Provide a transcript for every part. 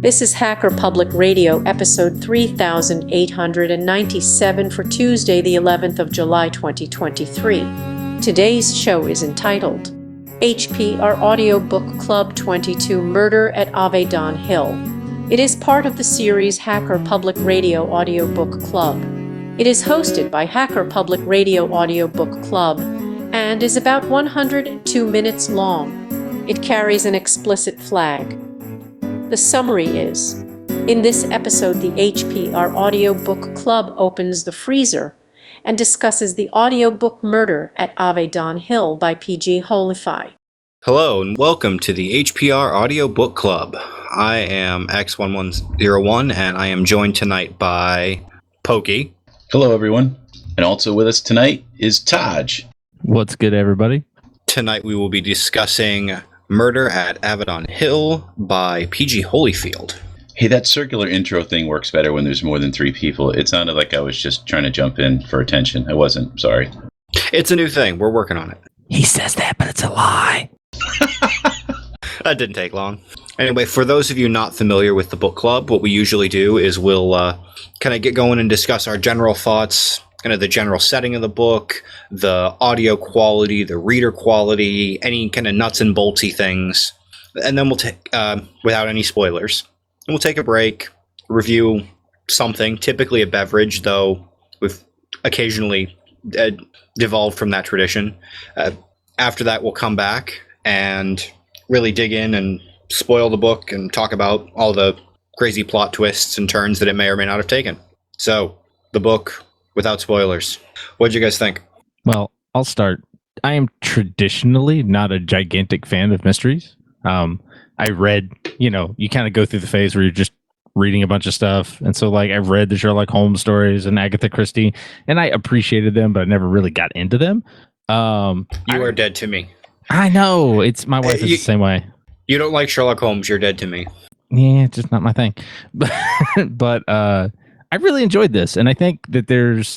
This is Hacker Public Radio, episode 3897 for Tuesday, the 11th of July, 2023. Today's show is entitled HPR Audiobook Club 22 Murder at Avedon Hill. It is part of the series Hacker Public Radio Audiobook Club. It is hosted by Hacker Public Radio Audiobook Club and is about 102 minutes long. It carries an explicit flag. The summary is, in this episode, the HPR Audiobook Club opens the freezer and discusses the audiobook Murder at Avedon Hill by P.G. Holify. Hello and welcome to the HPR Audiobook Club. I am X1101 and I am joined tonight by Pokey. Hello everyone. And also with us tonight is Taj. What's good, everybody? Tonight we will be discussing Murder at Avedon Hill by P.G. Holyfield. Hey, that circular intro thing works better when there's more than three people. It sounded like I was just trying to jump in for attention. I wasn't. Sorry. It's a new thing. We're working on it. He says that, but it's a lie. That didn't take long. Anyway, for those of you not familiar with the book club, what we usually do is we'll kind of get going and discuss our general thoughts, kind of the general setting of the book, the audio quality, the reader quality, any kind of nuts and boltsy things. And then we'll take, without any spoilers, and we'll take a break, review something, typically a beverage, though we've occasionally devolved from that tradition. After that, we'll come back and really dig in and spoil the book and talk about all the crazy plot twists and turns that it may or may not have taken. So, the book without spoilers. What did you guys think? Well, I'll start. I am traditionally not a gigantic fan of mysteries. I read, you kind of go through the phase where you're just reading a bunch of stuff. And so, I've read the Sherlock Holmes stories and Agatha Christie, and I appreciated them, but I never really got into them. You are dead to me. I know. It's my wife is the same way. You don't like Sherlock Holmes, you're dead to me. Yeah, it's just not my thing. But I really enjoyed this, and I think that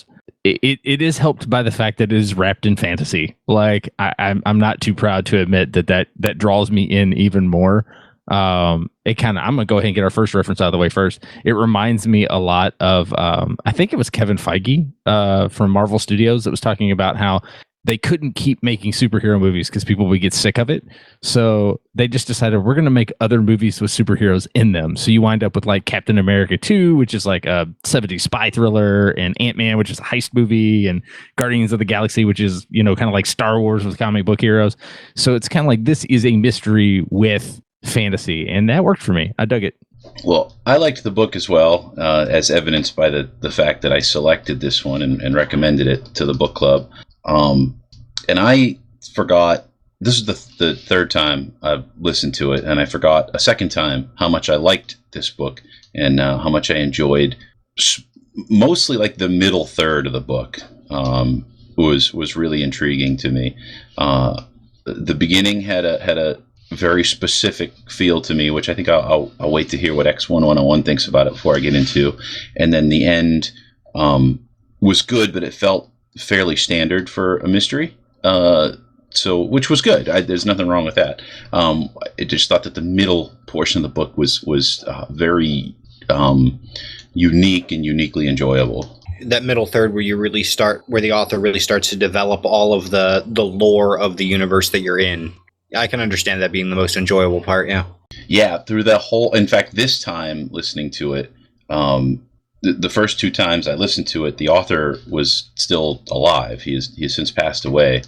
it is helped by the fact that it is wrapped in fantasy. I'm not too proud to admit that draws me in even more. I'm gonna go ahead and get our first reference out of the way first. It reminds me a lot of I think it was Kevin Feige from Marvel Studios that was talking about how they couldn't keep making superhero movies because people would get sick of it. So they just decided we're going to make other movies with superheroes in them. So you wind up with Captain America 2, which is a 70s spy thriller, and Ant-Man, which is a heist movie, and Guardians of the Galaxy, which is, kind of like Star Wars with comic book heroes. So it's kind of like this is a mystery with fantasy, and that worked for me. I dug it. Well, I liked the book as well, as evidenced by the fact that I selected this one and recommended it to the book club. And I forgot, this is the third time I've listened to it, and I forgot a second time how much I liked this book and how much I enjoyed mostly the middle third of the book. Was really intriguing to me. The beginning had a very specific feel to me, which I think I'll wait to hear what X1101 thinks about it before I get into. And then the end was good, but it felt fairly standard for a mystery, which was good. There's nothing wrong with that. I just thought that the middle portion of the book was very unique and uniquely enjoyable. That middle third where the author really starts to develop all of the lore of the universe that you're in. I can understand that being the most enjoyable part. Yeah, through the whole. In fact, this time listening to it, the first two times I listened to it, the author was still alive. He has since passed away.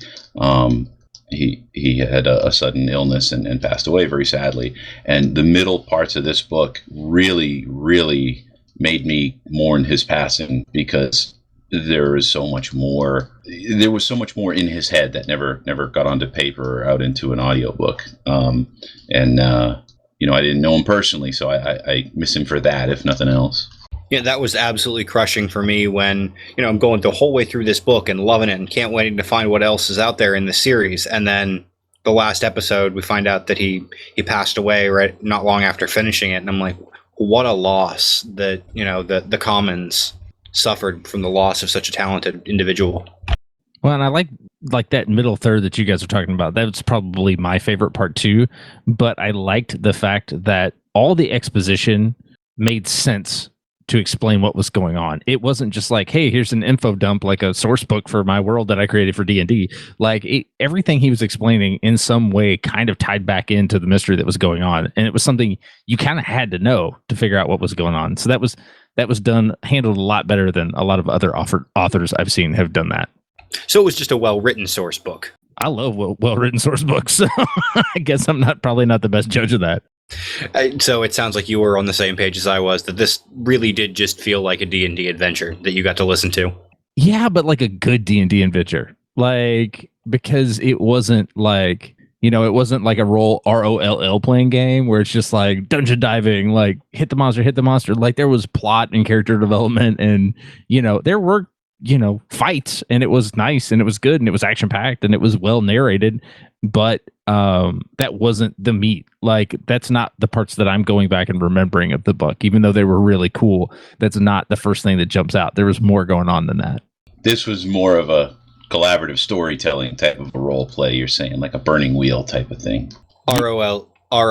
He had a sudden illness and passed away very sadly. And the middle parts of this book really, really made me mourn his passing because there was so much more. There was so much more in his head that never got onto paper or out into an audiobook. I didn't know him personally, so I miss him for that, if nothing else. Yeah, that was absolutely crushing for me when, I'm going the whole way through this book and loving it and can't wait to find what else is out there in the series. And then the last episode, we find out that he passed away right not long after finishing it. And I'm like, what a loss that, the Commons suffered from the loss of such a talented individual. Well, and I like that middle third that you guys are talking about. That's probably my favorite part too. But I liked the fact that all the exposition made sense to explain what was going on. It wasn't just like, hey, here's an info dump, like a source book for my world that I created for D&D. Like everything he was explaining in some way kind of tied back into the mystery that was going on. And it was something you kind of had to know to figure out what was going on. So that was handled a lot better than a lot of other authors I've seen have done that. So it was just a well-written source book. I love well-written source books. So I guess I'm probably not the best judge of that. So it sounds like you were on the same page as I was, that this really did just feel like a D&D adventure that you got to listen to. Yeah, but like a good D&D adventure. Like, because it wasn't like, it wasn't like a ROLL playing game where it's just like dungeon diving, like hit the monster. Like there was plot and character development and, there were, fights, and it was nice and it was good and it was action packed and it was well narrated, but that wasn't the meat. Like that's not the parts that I'm going back and remembering of the book, even though they were really cool. That's not the first thing that jumps out. There was more going on than that. This was more of a collaborative storytelling type of a role play, you're saying, like a Burning Wheel type of thing. ROLE,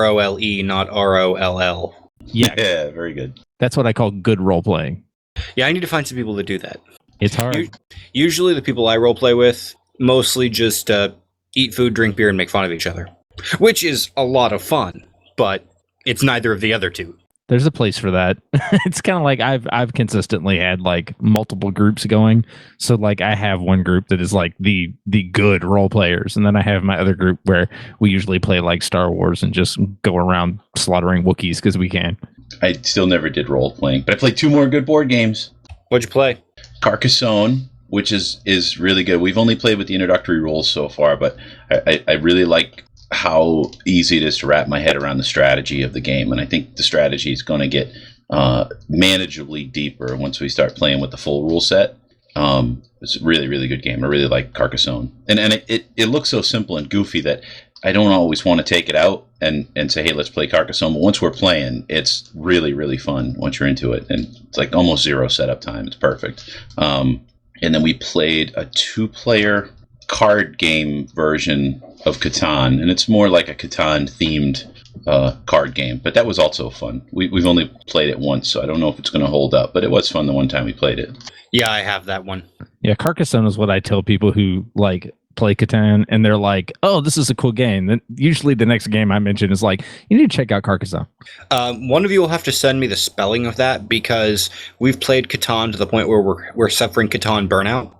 not ROLL. Yeah. Yeah, very good. That's what I call good role playing. Yeah, I need to find some people to do that. It's hard. Usually the people I role play with mostly just eat food, drink beer, and make fun of each other, which is a lot of fun, but it's neither of the other two. There's a place for that. It's kind of like I've consistently had like multiple groups going. So like I have one group that is like the good role players, and then I have my other group where we usually play like Star Wars and just go around slaughtering Wookiees because we can. I still never did role playing, but I played 2 more good board games. What'd you play? Carcassonne, which is really good. We've only played with the introductory rules so far, but I really like how easy it is to wrap my head around the strategy of the game. And I think the strategy is going to get manageably deeper once we start playing with the full rule set. It's a really, really good game. I really like Carcassonne. And it looks so simple and goofy that I don't always want to take it out and say, hey, let's play Carcassonne. But once we're playing, it's really, really fun once you're into it. And it's like almost 0 setup time. It's perfect. And then we played a 2-player card game version of Catan, and it's more like a Catan-themed card game. But that was also fun. We've only played it once, so I don't know if it's going to hold up. But it was fun the one time we played it. Yeah, I have that one. Yeah, Carcassonne is what I tell people who like play Catan, and they're like, "Oh, this is a cool game." Then usually the next game I mention is like, "You need to check out Carcassonne." One of you will have to send me the spelling of that because we've played Catan to the point where we're suffering Catan burnout.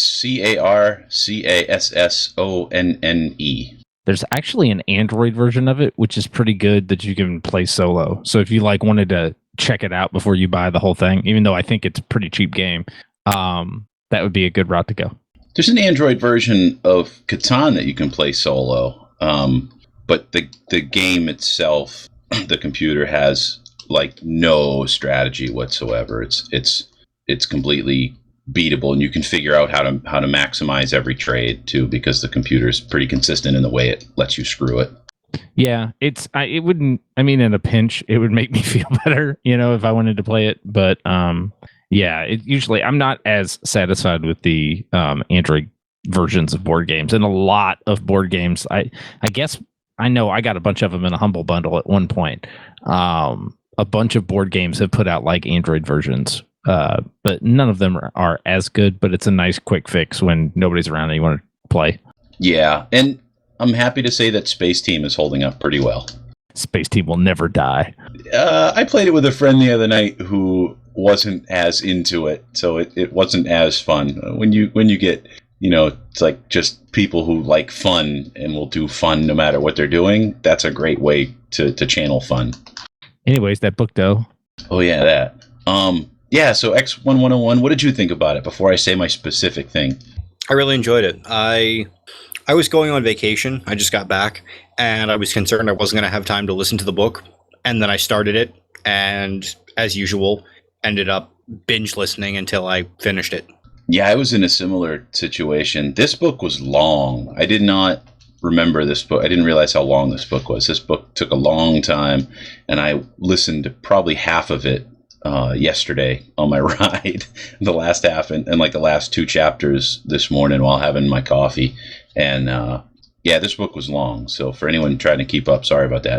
Carcassonne. There's actually an Android version of it, which is pretty good that you can play solo. So if you like wanted to check it out before you buy the whole thing, even though I think it's a pretty cheap game, that would be a good route to go. There's an Android version of Catan that you can play solo, but the game itself, the computer has like no strategy whatsoever. It's completely beatable, and you can figure out how to maximize every trade too, because the computer's pretty consistent in the way it lets you screw it. Yeah, it wouldn't. I mean, in a pinch, it would make me feel better, if I wanted to play it. But yeah, usually I'm not as satisfied with the Android versions of board games, and a lot of board games. I guess I know I got a bunch of them in a Humble Bundle at one point. A bunch of board games have put out like Android versions. But none of them are as good, but it's a nice quick fix when nobody's around and you want to play. Yeah, and I'm happy to say that Space Team is holding up pretty well. Space Team will never die. I played it with a friend the other night who wasn't as into it, so it wasn't as fun. When you get, it's like just people who like fun and will do fun no matter what they're doing, that's a great way to channel fun. Anyways, that book though. Oh yeah, that. Yeah, so X1101, what did you think about it before I say my specific thing? I really enjoyed it. I was going on vacation. I just got back, and I was concerned I wasn't going to have time to listen to the book. And then I started it, and as usual, ended up binge listening until I finished it. Yeah, I was in a similar situation. This book was long. I did not remember this book. I didn't realize how long this book was. This book took a long time, and I listened to probably half of it yesterday on my ride, the last half and like the last 2 chapters this morning while having my coffee. And yeah, this book was long. So for anyone trying to keep up, sorry about that.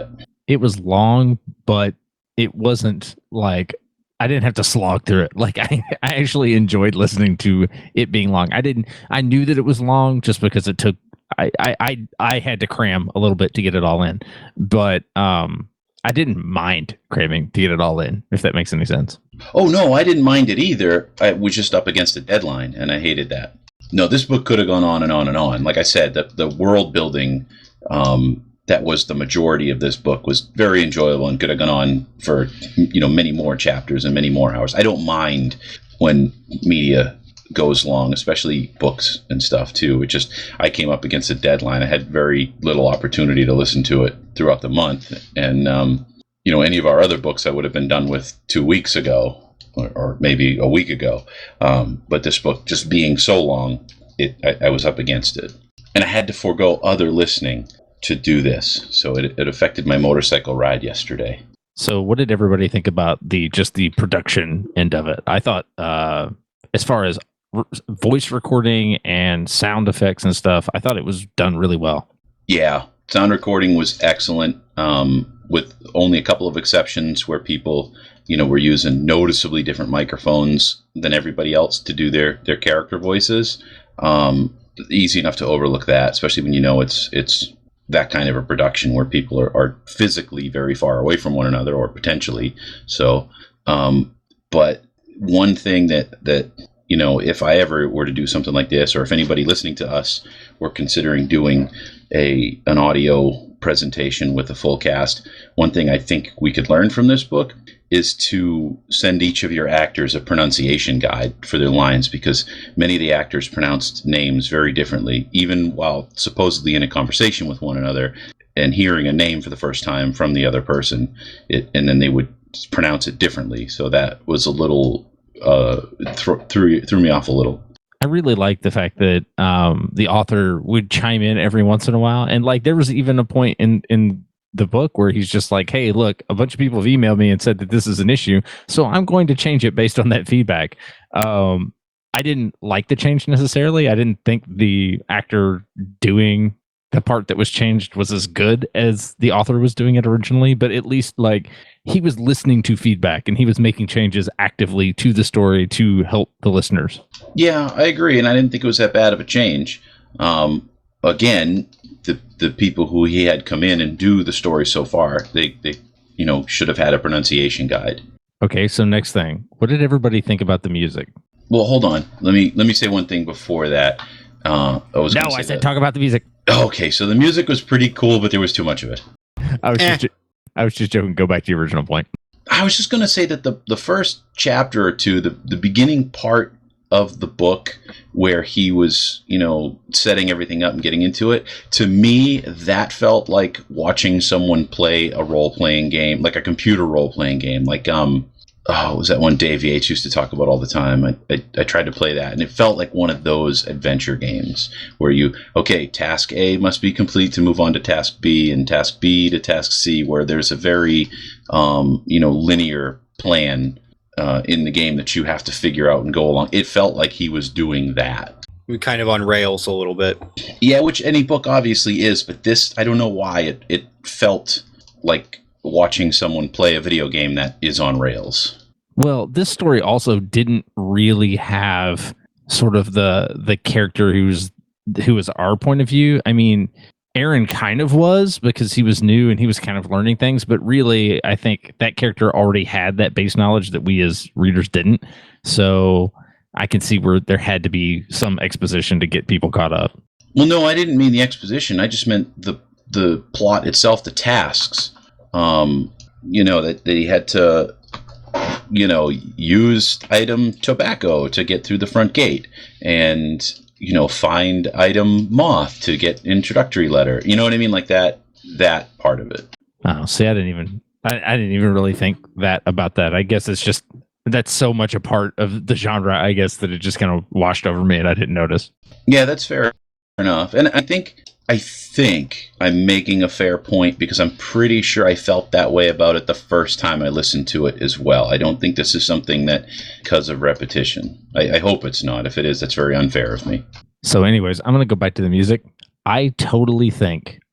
it was long, but it wasn't like I didn't have to slog through it. Like I actually enjoyed listening to it being long. I knew that it was long just because it took I had to cram a little bit to get it all in. But I didn't mind cramming to get it all in, if that makes any sense. Oh, no, I didn't mind it either. I was just up against a deadline, and I hated that. No, this book could have gone on and on and on. Like I said, the world building that was the majority of this book was very enjoyable and could have gone on for many more chapters and many more hours. I don't mind when media goes long, especially books and stuff too. It just, I came up against a deadline. I had very little opportunity to listen to it throughout the month, and any of our other books I would have been done with 2 weeks ago or maybe a week ago. But this book just being so long, I was up against it, and I had to forego other listening to do this. So it affected my motorcycle ride yesterday. So what did everybody think about the production end of it? I thought as far as voice recording and sound effects and stuff, I thought it was done really well. Yeah, sound recording was excellent, with only a couple of exceptions where people, were using noticeably different microphones than everybody else to do their character voices. Easy enough to overlook that, especially when it's that kind of a production where people are physically very far away from one another, or potentially. So, but one thing that if I ever were to do something like this, or if anybody listening to us were considering doing an audio presentation with a full cast, one thing I think we could learn from this book is to send each of your actors a pronunciation guide for their lines, because many of the actors pronounced names very differently, even while supposedly in a conversation with one another and hearing a name for the first time from the other person, and then they would pronounce it differently. So that was a little threw me off a little. I really like the fact that the author would chime in every once in a while, and like there was even a point in the book where he's just like, hey, look, a bunch of people have emailed me and said that this is an issue, so I'm going to change it based on that feedback. I didn't like the change necessarily. I didn't think the actor doing the part that was changed was as good as the author was doing it originally, but at least like he was listening to feedback and he was making changes actively to the story to help the listeners. Yeah, I agree, and I didn't think it was that bad of a change. Again, the people who he had come in and do the story so far, they should have had a pronunciation guide. Okay, so next thing, what did everybody think about the music? Well, hold on. Let me say one thing before that. I said talk about the music. Okay, so the music was pretty cool, but there was too much of it. I was just joking. Go back to your original point. I was just going to say that the first chapter or two, the beginning part of the book where he was, setting everything up and getting into it, to me, that felt like watching someone play a role-playing game, like a computer role-playing game. Like, what was that one Dave Yates used to talk about all the time? I tried to play that, and it felt like one of those adventure games where task A must be complete to move on to task B, and task B to task C, where there's a very, linear plan in the game that you have to figure out and go along. It felt like he was doing that. We kind of on rails a little bit. Yeah, which any book obviously is, but this, I don't know why, it felt like watching someone play a video game that is on rails. Well, this story also didn't really have sort of the character who was our point of view. I mean, Aaron kind of was, because he was new and he was kind of learning things, but really I think that character already had that base knowledge that we as readers didn't. So I can see where there had to be some exposition to get people caught up. Well, no, I didn't mean the exposition. I just meant the plot itself, the tasks. That he had to, use item tobacco to get through the front gate, and, find item moth to get introductory letter. You know what I mean? Like that part of it. Oh, see, I didn't even really think that about that. I guess it's just, that's so much a part of the genre, I guess, that it just kind of washed over me and I didn't notice. Yeah, that's fair enough. And I think I'm making a fair point, because I'm pretty sure I felt that way about it the first time I listened to it as well. I don't think this is something that because of repetition. I hope it's not. If it is, that's very unfair of me. So anyways, I'm going to go back to the music. I totally think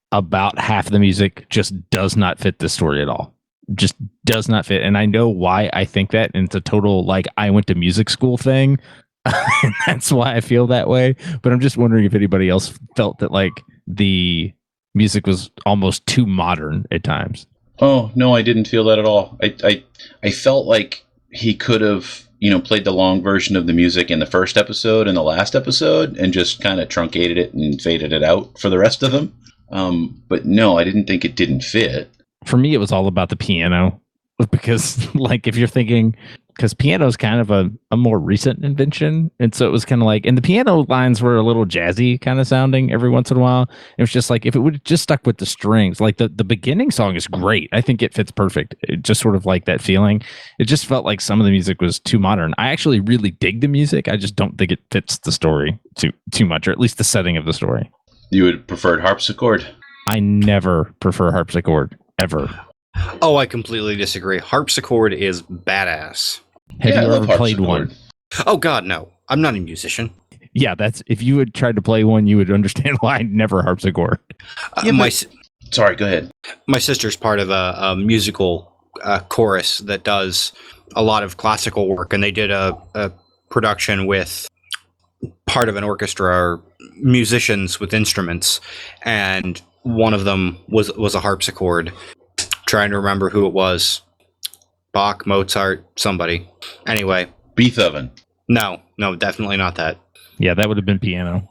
about half the music just does not fit the story at all. Just does not fit. And I know why I think that. And it's a total, like, I went to music school thing. And that's why I feel that way. But I'm just wondering if anybody else felt that, like, the music was almost too modern at times. Oh, no, I didn't feel that at all. I felt like he could have, played the long version of the music in the first episode and the last episode and just kind of truncated it and faded it out for the rest of them. But no, I didn't think it didn't fit. For me, it was all about the piano, because, like, if you're thinking, because piano is kind of a more recent invention. And so it was kind of like, and the piano lines were a little jazzy kind of sounding every once in a while. It was just like, if it would have just stuck with the strings, like the beginning song is great. I think it fits perfect. It just sort of like that feeling. It just felt like some of the music was too modern. I actually really dig the music. I just don't think it fits the story too much, or at least the setting of the story. You would have preferred harpsichord? I never prefer harpsichord, ever. Oh, I completely disagree. Harpsichord is badass. Have Yeah, I you love ever played harpsichord. one? Oh, God, no. I'm not a musician. Yeah, that's, if you had tried to play one, you would understand why I never harpsichord. Yeah, my but- Sorry, go ahead. my sister's part of a musical chorus that does a lot of classical work, and they did a production with part of an orchestra or musicians with instruments, and one of them was a harpsichord. Trying to remember who it was. Bach, Mozart, somebody. Anyway, Beethoven. no, definitely not that. Yeah, that would have been piano.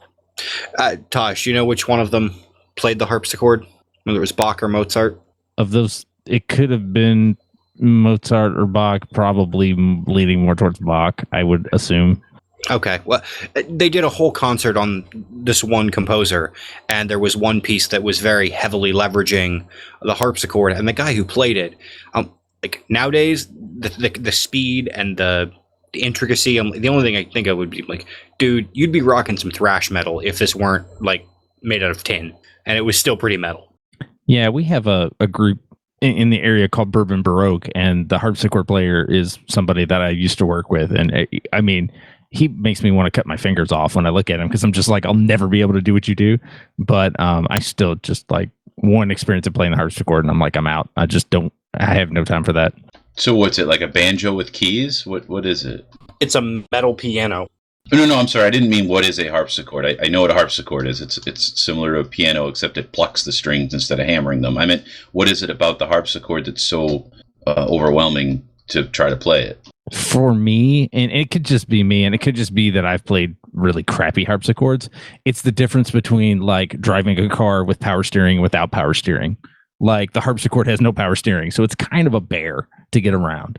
Tosh, you know which one of them played the harpsichord? Whether it was Bach or Mozart? Of those, it could have been Mozart or Bach, probably leaning more towards Bach, I would assume. Okay, well, they did a whole concert on this one composer, and there was one piece that was very heavily leveraging the harpsichord, and the guy who played it, like nowadays, the speed and the intricacy, the only thing I think of would be like, dude, you'd be rocking some thrash metal if this weren't like made out of tin, and it was still pretty metal. Yeah, we have a group in the area called Bourbon Baroque, and the harpsichord player is somebody that I used to work with. And I mean, he makes me want to cut my fingers off when I look at him, because I'm just like, I'll never be able to do what you do. But I still just like one experience of playing the harpsichord, and I'm like, I'm out. I have no time for that. So what's it, like a banjo with keys? What is it? It's a metal piano. No, I'm sorry. I didn't mean what is a harpsichord. I know what a harpsichord is. It's similar to a piano, except it plucks the strings instead of hammering them. I meant, what is it about the harpsichord that's so overwhelming to try to play it? For me, and it could just be me, and it could just be that I've played really crappy harpsichords. It's the difference between like driving a car with power steering and without power steering. Like the harpsichord has no power steering, so it's kind of a bear to get around.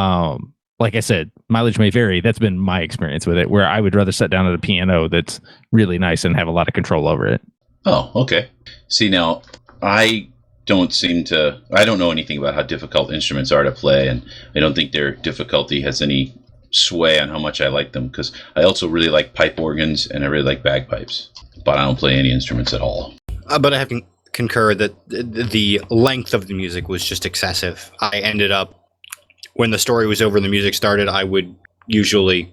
Like I said, mileage may vary. That's been my experience with it, where I would rather sit down at a piano that's really nice and have a lot of control over it. Oh, okay. See, now, I don't know anything about how difficult instruments are to play, and I don't think their difficulty has any sway on how much I like them, because I also really like pipe organs and I really like bagpipes, but I don't play any instruments at all. But I have to concur that the length of the music was just excessive. I ended up, when the story was over and the music started, I would usually,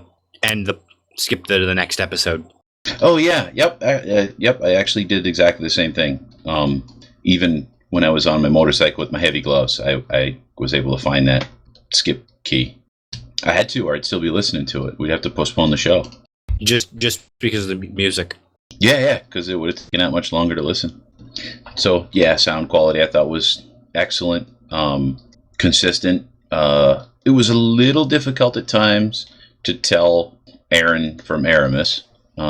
skip to the next episode. Oh, yeah. Yep. I actually did exactly the same thing. Even when I was on my motorcycle with my heavy gloves, I was able to find that skip key. I had to, or I'd still be listening to it. We'd have to postpone the show. Just because of the music. Yeah, because it would have taken that much longer to listen. So, yeah, sound quality I thought was excellent, consistent. It was a little difficult at times to tell Aaron from Aramis.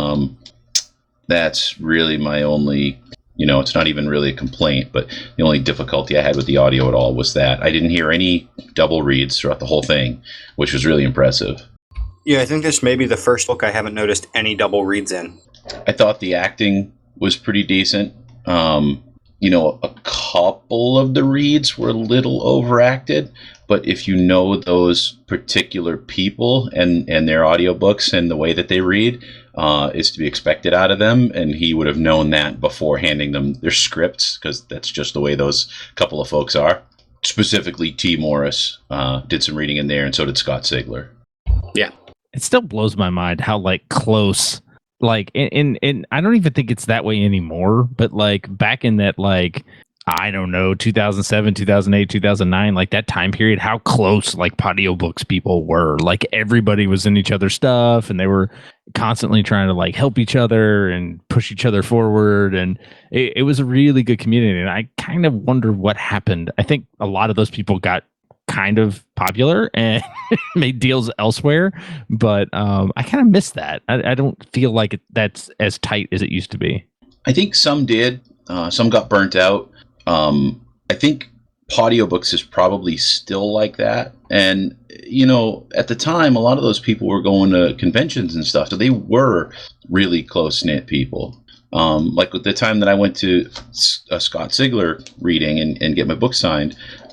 That's really my only, it's not even really a complaint, but the only difficulty I had with the audio at all was that I didn't hear any double reads throughout the whole thing, which was really impressive. Yeah, I think this may be the first book I haven't noticed any double reads in. I thought the acting was pretty decent. A couple of the reads were a little overacted, but if you know those particular people and their audiobooks and the way that they read, is to be expected out of them, and he would have known that before handing them their scripts, because that's just the way those couple of folks are. Specifically, T. Morris did some reading in there, and so did Scott Sigler. Yeah. It still blows my mind how like close like, and I don't even think it's that way anymore, but like back in that, like, I don't know, 2007, 2008, 2009, like that time period, how close like audiobooks people were. Like everybody was in each other's stuff and they were constantly trying to like help each other and push each other forward. And it was a really good community. And I kind of wonder what happened. I think a lot of those people got kind of popular and made deals elsewhere, but I kind of miss that. I don't feel like that's as tight as it used to be. I think some did. Some got burnt out. I think audiobooks is probably still like that. And, you know, at the time, a lot of those people were going to conventions and stuff. So they were really close-knit people. Like at the time that I went to a Scott Sigler reading and get my book signed,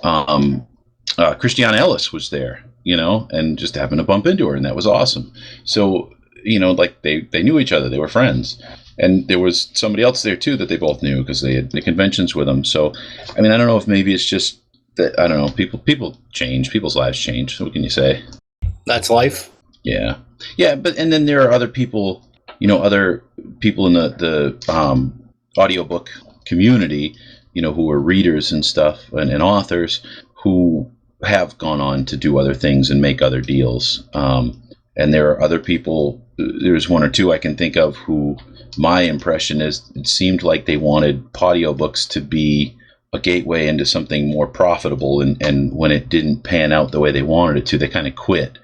Christiane Ellis was there, you know, and just happened to bump into her. And that was awesome. So, you know, like they knew each other. They were friends. And there was somebody else there, too, that they both knew because they had the conventions with them. So, I mean, I don't know if maybe it's just that, I don't know, people change. People's lives change. What can you say? That's life. Yeah. Yeah, but and then there are other people, you know, other people in the audiobook community, you know, who are readers and stuff and authors who have gone on to do other things and make other deals. And there are other people, there's one or two I can think of who my impression is it seemed like they wanted audiobooks to be a gateway into something more profitable. And when it didn't pan out the way they wanted it to, they kind of quit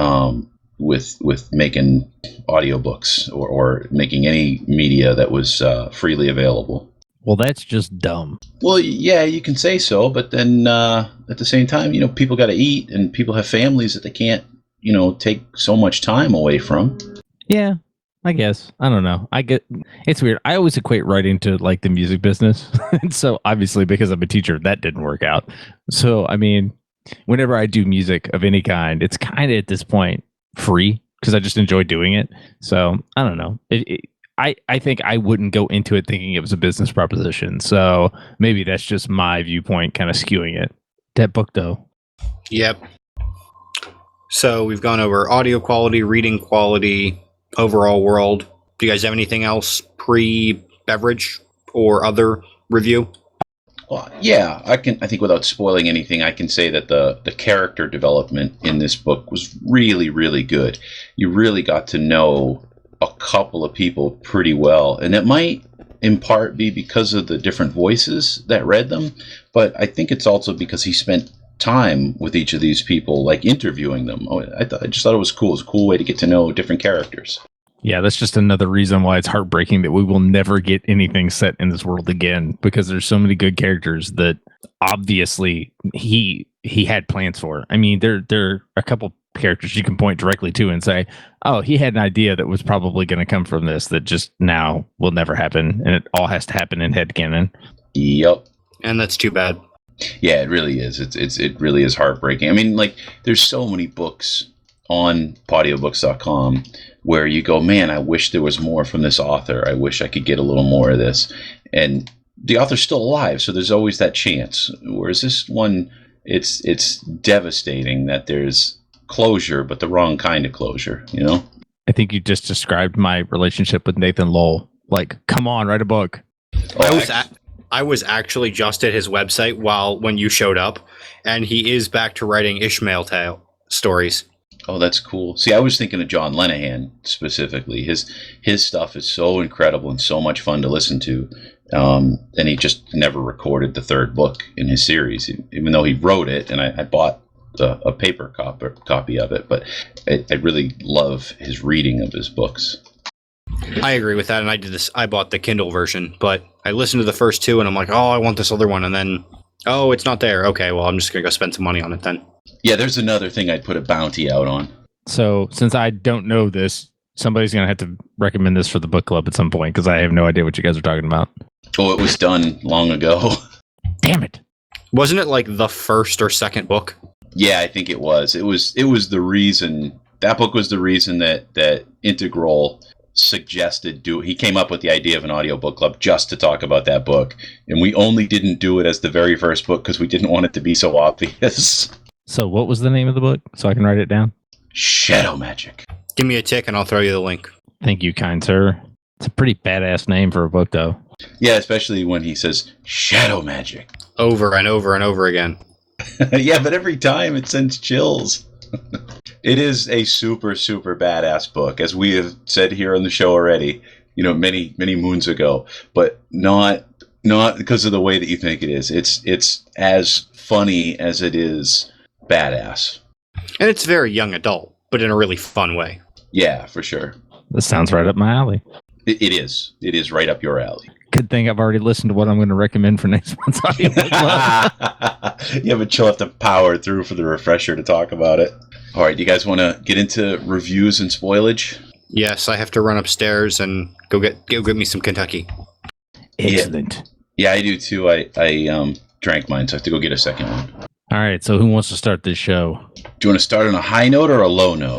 with making audiobooks or making any media that was freely available. Well, that's just dumb. Well, yeah, you can say so. But then at the same time, you know, people got to eat and people have families that they can't, you know, take so much time away from. Yeah, I guess. I don't know. It's weird. I always equate writing to like the music business. And so obviously because I'm a teacher, that didn't work out. So, I mean, whenever I do music of any kind, it's kind of at this point free because I just enjoy doing it. So I don't know. I think I wouldn't go into it thinking it was a business proposition. So maybe that's just my viewpoint kind of skewing it. That book though. Yep. So we've gone over audio quality, reading quality, overall world. Do you guys have anything else pre-beverage or other review? Well, yeah, I think without spoiling anything, I can say that the character development in this book was really, really good. You really got to know a couple of people pretty well, and it might in part be because of the different voices that read them, but I think it's also because he spent time with each of these people, like interviewing them. I just thought it was cool. It's a cool way to get to know different characters. Yeah, that's just another reason why it's heartbreaking that we will never get anything set in this world again, because there's so many good characters that obviously he had plans for. I mean, there are a couple characters you can point directly to and say, oh, he had an idea that was probably going to come from this that just now will never happen, and it all has to happen in headcanon. Yep. And that's too bad. Yeah, it really is. It really is heartbreaking. I mean, like, there's so many books on audiobooks.com where you go, man, I wish there was more from this author. I wish I could get a little more of this. And the author's still alive, so there's always that chance. Whereas this one, it's devastating that there's closure, but the wrong kind of closure, you know? I think you just described my relationship with Nathan Lowell. Like, come on, write a book. I was actually just at his website when you showed up, and he is back to writing Ishmael Tale stories. Oh, that's cool. See, I was thinking of John Lenihan specifically. His stuff is so incredible and so much fun to listen to. And he just never recorded the third book in his series, even though he wrote it, and I bought a paper copy of it. But I really love his reading of his books. I agree with that, and I did this. I bought the Kindle version, but I listened to the first two, and I'm like, oh, I want this other one, and then, oh, it's not there. Okay, well, I'm just gonna go spend some money on it then. Yeah, there's another thing I'd put a bounty out on. So, since I don't know this, somebody's gonna have to recommend this for the book club at some point because I have no idea what you guys are talking about. Oh, it was done long ago. Damn it! Wasn't it like the first or second book? Yeah, I think it was. It was the reason. That book was the reason that Integral suggested he came up with the idea of an audiobook club just to talk about that book, and we only didn't do it as the very first book because we didn't want it to be so obvious. So what was the name of the book so I can write it down? Shadow Magic. Give me a tick and I'll throw you the link. Thank you, kind sir. It's a pretty badass name for a book, though. Yeah, especially when he says shadow magic. Over and over and over again. Yeah, but every time it sends chills. It is a super, super badass book, as we have said here on the show already, many, many moons ago, but not because of the way that you think it is. It's as funny as it is badass. And it's very young adult, but in a really fun way. Yeah, for sure. This sounds right up my alley. It is. It is right up your alley. Good thing I've already listened to what I'm going to recommend for next month's audiobook club. Yeah, but you'll have to power through for the refresher to talk about it. All right, do you guys want to get into reviews and spoilage? Yes, I have to run upstairs and go get me some Kentucky. Excellent. Yeah, I do too. I drank mine, so I have to go get a second one. All right, so who wants to start this show? Do you want to start on a high note or a low note?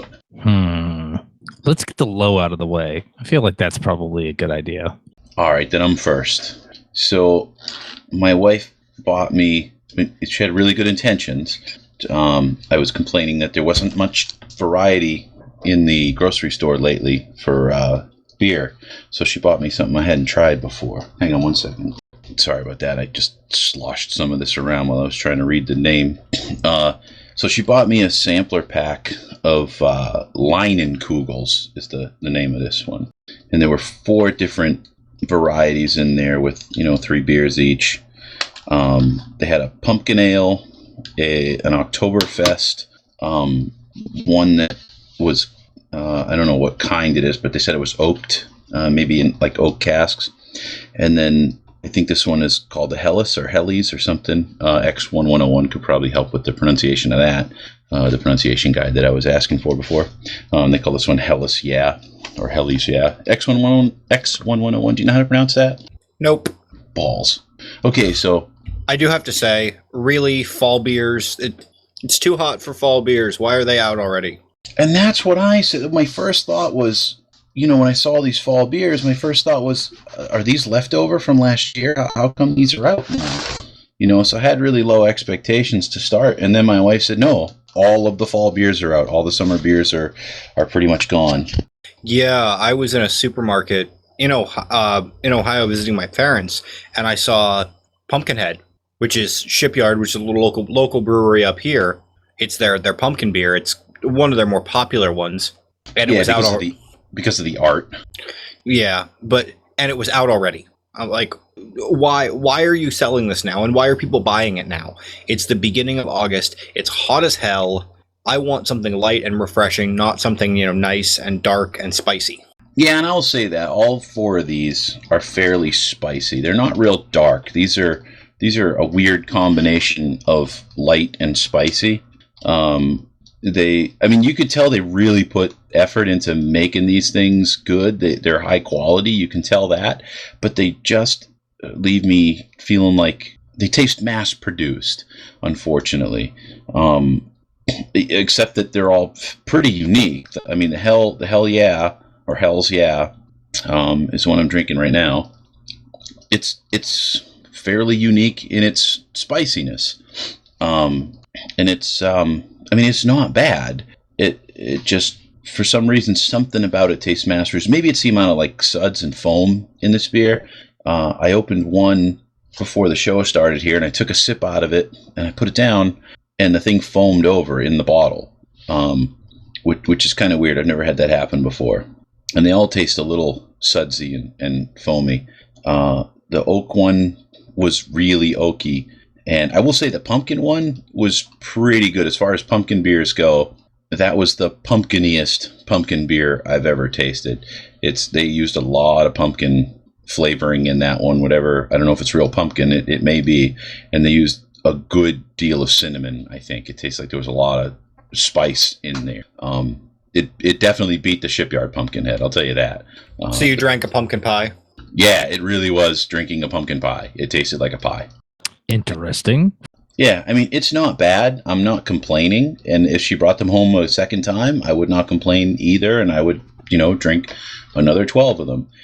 Let's get the low out of the way. I feel like that's probably a good idea. All right, then I'm first. So my wife bought me, she had really good intentions. I was complaining that there wasn't much variety in the grocery store lately for beer. So she bought me something I hadn't tried before. Hang on one second. Sorry about that. I just sloshed some of this around while I was trying to read the name. So she bought me a sampler pack of Leinenkugels is the name of this one. And there were 4 different varieties in there with, 3 beers each. They had a pumpkin ale, an Oktoberfest, one that was, I don't know what kind it is, but they said it was oaked, maybe in like oak casks. And then I think this one is called the Helles or Helles or something. X1101 could probably help with the pronunciation of that, the pronunciation guide that I was asking for before. They call this one Helles, yeah, or Helles, yeah. X1101, do you know how to pronounce that? Nope. Balls. Okay, so I do have to say, really, fall beers, it's too hot for fall beers. Why are they out already? And that's what I said. My first thought was, when I saw these fall beers, my first thought was, are these leftover from last year? How come these are out now? So I had really low expectations to start. And then my wife said, no, all of the fall beers are out. All the summer beers are pretty much gone. Yeah, I was in a supermarket in Ohio visiting my parents, and I saw Pumpkinhead, which is Shipyard, which is a little local brewery up here. It's their pumpkin beer. It's one of their more popular ones, and it was out already. Because of the art. Yeah, and it was out already. I'm like, why are you selling this now? And why are people buying it now? It's the beginning of August. It's hot as hell. I want something light and refreshing, not something, nice and dark and spicy. Yeah, and I'll say that all 4 of these are fairly spicy. They're not real dark. These are a weird combination of light and spicy. You could tell they really put effort into making these things good. They're high quality. You can tell that, but they just leave me feeling like they taste mass produced, unfortunately. Except that they're all pretty unique. I mean, the Hell Yeah, or Hell's Yeah, is one I'm drinking right now. It's fairly unique in its spiciness. And it's, it's not bad. It just, for some reason, something about it tastes mass produced. Maybe it's the amount of like suds and foam in this beer. I opened one before the show started here, and I took a sip out of it, and I put it down, and the thing foamed over in the bottle, which is kind of weird. I've never had that happen before. And they all taste a little sudsy and foamy. The oak one was really oaky. And I will say the pumpkin one was pretty good as far as pumpkin beers go. That was the pumpkiniest pumpkin beer I've ever tasted. They used a lot of pumpkin flavoring in that one, whatever. I don't know if it's real pumpkin. It may be. And they used a good deal of cinnamon, I think. It tastes like there was a lot of spice in there. It definitely beat the Shipyard Pumpkinhead, I'll tell you that. So you drank a pumpkin pie? Yeah, it really was drinking a pumpkin pie. It tasted like a pie. Interesting. Yeah, it's not bad. I'm not complaining. And if she brought them home a second time, I would not complain either. And I would, drink another 12 of them.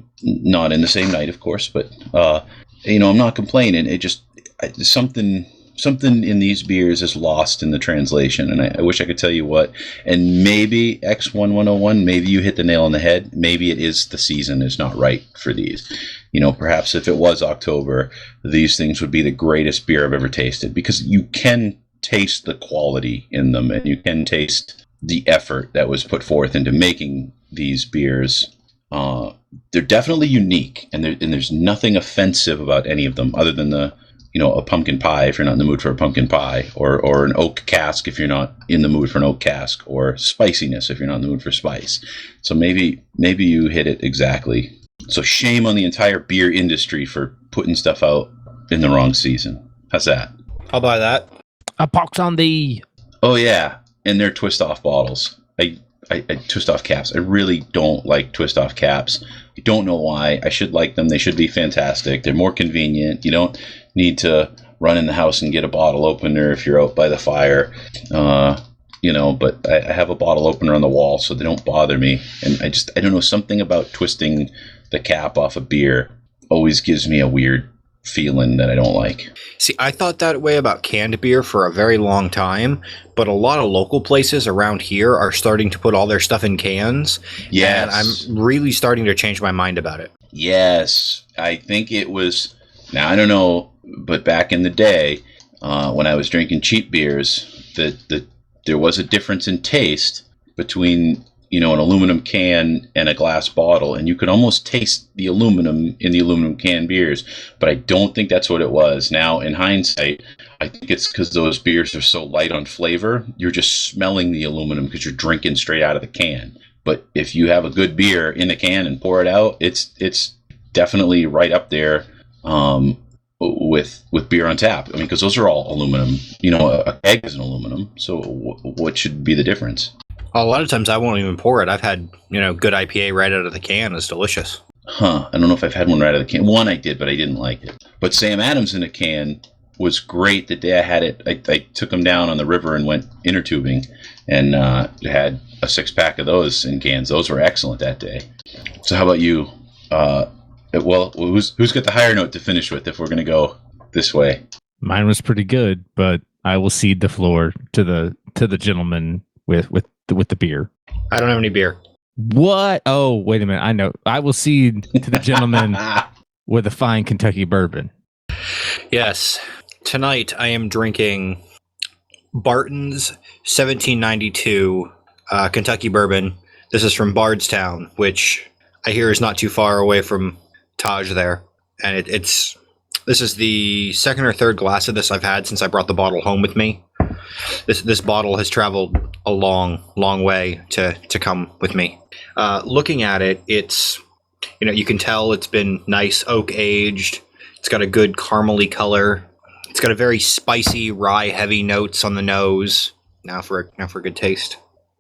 Not in the same night, of course, but, I'm not complaining. It just, something something in these beers is lost in the translation, and I wish I could tell you what. And maybe X1101, maybe you hit the nail on the head. Maybe it is the season is not right for these. Perhaps if it was October, these things would be the greatest beer I've ever tasted, because you can taste the quality in them, and you can taste the effort that was put forth into making these beers. They're definitely unique, and there's nothing offensive about any of them, other than a pumpkin pie if you're not in the mood for a pumpkin pie, or an oak cask if you're not in the mood for an oak cask, or spiciness if you're not in the mood for spice. So maybe you hit it exactly. So shame on the entire beer industry for putting stuff out in the wrong season. How's that? I'll buy that. A pox on thee. Oh yeah, and they're twist off bottles. I twist off caps. I really don't like twist off caps. I don't know why. I should like them. They should be fantastic. They're more convenient. You don't need to run in the house and get a bottle opener if you're out by the fire. But I have a bottle opener on the wall, so they don't bother me. And I don't know, something about twisting the cap off a beer always gives me a weird feeling that I don't like. See, I thought that way about canned beer for a very long time, but a lot of local places around here are starting to put all their stuff in cans. Yes. And I'm really starting to change my mind about it. Yes. I think it was, now I don't know, but back in the day, when I was drinking cheap beers, there was a difference in taste between an aluminum can and a glass bottle, and you could almost taste the aluminum in the aluminum can beers, but I don't think that's what it was. Now, in hindsight, I think it's because those beers are so light on flavor, you're just smelling the aluminum because you're drinking straight out of the can. But if you have a good beer in the can and pour it out, it's definitely right up there with beer on tap. I mean, because those are all aluminum. A keg is an aluminum, so what should be the difference? A lot of times I won't even pour it. I've had, good IPA right out of the can. It's delicious. Huh. I don't know if I've had one right out of the can. One I did, but I didn't like it. But Sam Adams in a can was great. The day I had it, I took them down on the river and went inner tubing, and had a 6-pack of those in cans. Those were excellent that day. So how about you? Who's got the higher note to finish with if we're going to go this way? Mine was pretty good, but I will cede the floor to the gentleman with the beer. I don't have any beer. What? Oh, wait a minute. I know. I will cede to the gentleman with a fine Kentucky bourbon. Yes. Tonight I am drinking Barton's 1792 Kentucky bourbon. This is from Bardstown, which I hear is not too far away from Taj there. And this is the second or third glass of this I've had since I brought the bottle home with me. This bottle has traveled a long, long way to come with me. Looking at it, it's, you can tell it's been nice oak aged. It's got a good caramely color. It's got a very spicy rye heavy notes on the nose. Now for a good taste.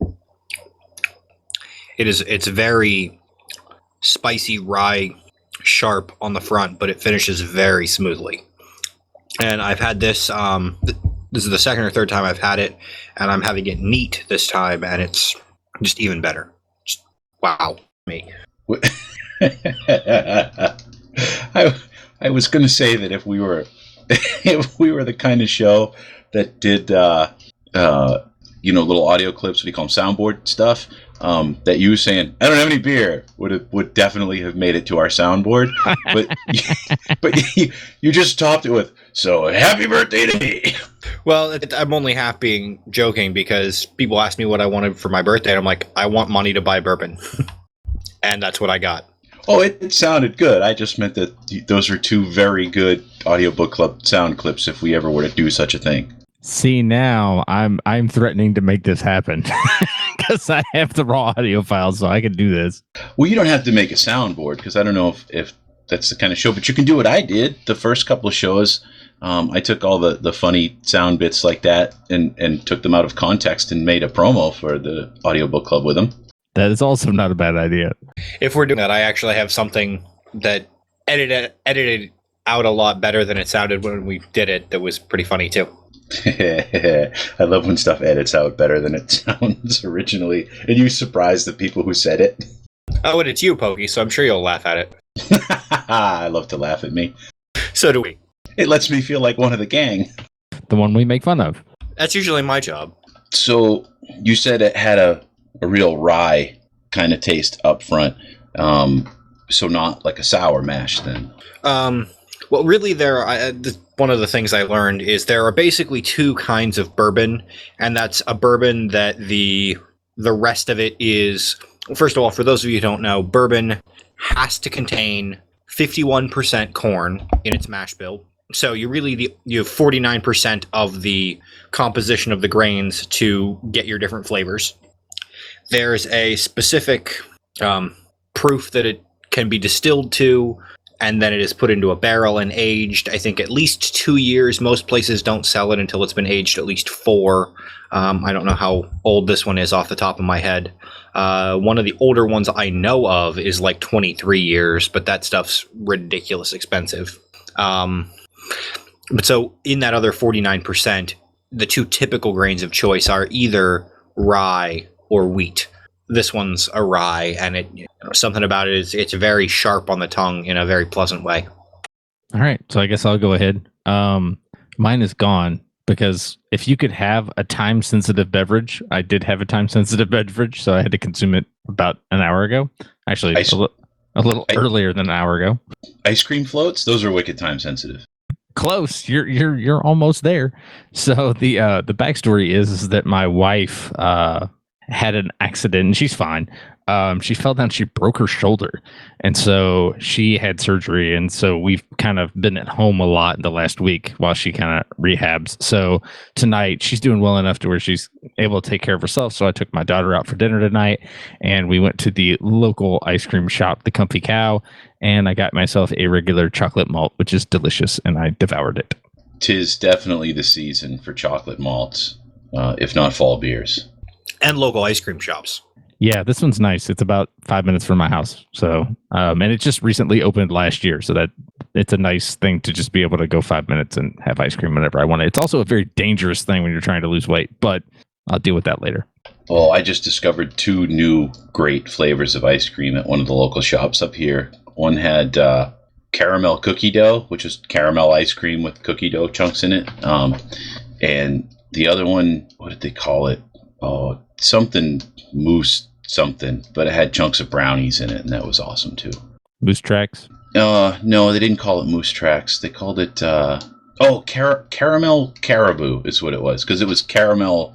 It's very spicy rye sharp on the front, but it finishes very smoothly. And I've had this. This is the second or third time I've had it, and I'm having it neat this time, and it's just even better. Just, wow, me. I was going to say that if we were the kind of show that did little audio clips, what do you call them, soundboard stuff, that you saying I don't have any beer would definitely have made it to our soundboard, but you just topped it with, so happy birthday to me. Well, I'm only half being joking, because people ask me what I wanted for my birthday, and I'm like, I want money to buy bourbon. And that's what I got. Oh, it sounded good. I just meant that those are two very good audiobook club sound clips if we ever were to do such a thing. See, now I'm threatening to make this happen because I have the raw audio files, so I can do this. Well, you don't have to make a soundboard, because I don't know if that's the kind of show, but you can do what I did the first couple of shows. I took all the funny sound bits like that and took them out of context and made a promo for the audiobook club with them. That is also not a bad idea. If we're doing that, I actually have something that edited out a lot better than it sounded when we did it. That was pretty funny too. I love when stuff edits out better than it sounds originally. And you surprise the people who said it. Oh, and it's you, Pokey, so I'm sure you'll laugh at it. I love to laugh at me. So do we. It lets me feel like one of the gang. the one we make fun of. That's usually my job. So you said it had a real rye kind of taste up front. So not like a sour mash then. Well, really, one of the things I learned is there are basically two kinds of bourbon, and that's a bourbon that the rest of it is. First of all, for those of you who don't know, bourbon has to contain 51% corn in its mash bill. So you have 49% of the composition of the grains to get your different flavors. There's a specific proof that it can be distilled to, and then it is put into a barrel and aged, I think, at least 2 years. Most places don't sell it until it's been aged at least 4. I don't know how old this one is off the top of my head. One of the older ones I know of is like 23 years, but that stuff's ridiculous expensive. But so in that other 49%, the two typical grains of choice are either rye or wheat. This one's a rye, and something about it is it's very sharp on the tongue in a very pleasant way. All right, so I guess I'll go ahead. Mine is gone because if you could have a time-sensitive beverage, I did have a time-sensitive beverage, so I had to consume it about an hour ago. Actually, a little earlier than an hour ago. Ice cream floats? Those are wicked time sensitive. Close. You're almost there. So the backstory is that my wife had an accident, and she's fine. She fell down, she broke her shoulder, and so she had surgery, and so we've kind of been at home a lot in the last week while she kind of rehabs. So tonight she's doing well enough to where she's able to take care of herself, so I took my daughter out for dinner tonight, and we went to the local ice cream shop, the Comfy Cow, and I got myself a regular chocolate malt, which is delicious, and I devoured it. 'Tis definitely the season for chocolate malts, if not fall beers. And local ice cream shops. Yeah, this one's nice. It's about 5 minutes from my house. So, and it just recently opened last year. So that it's a nice thing to just be able to go 5 minutes and have ice cream whenever I want it. It's also a very dangerous thing when you're trying to lose weight, but I'll deal with that later. Well, I just discovered 2 new great flavors of ice cream at one of the local shops up here. One had caramel cookie dough, which is caramel ice cream with cookie dough chunks in it. And the other one, what did they call it? Oh, something mousse something, but it had chunks of brownies in it, and that was awesome too. Moose Tracks? No, they didn't call it Moose Tracks. They called it caramel caribou is what it was, because it was caramel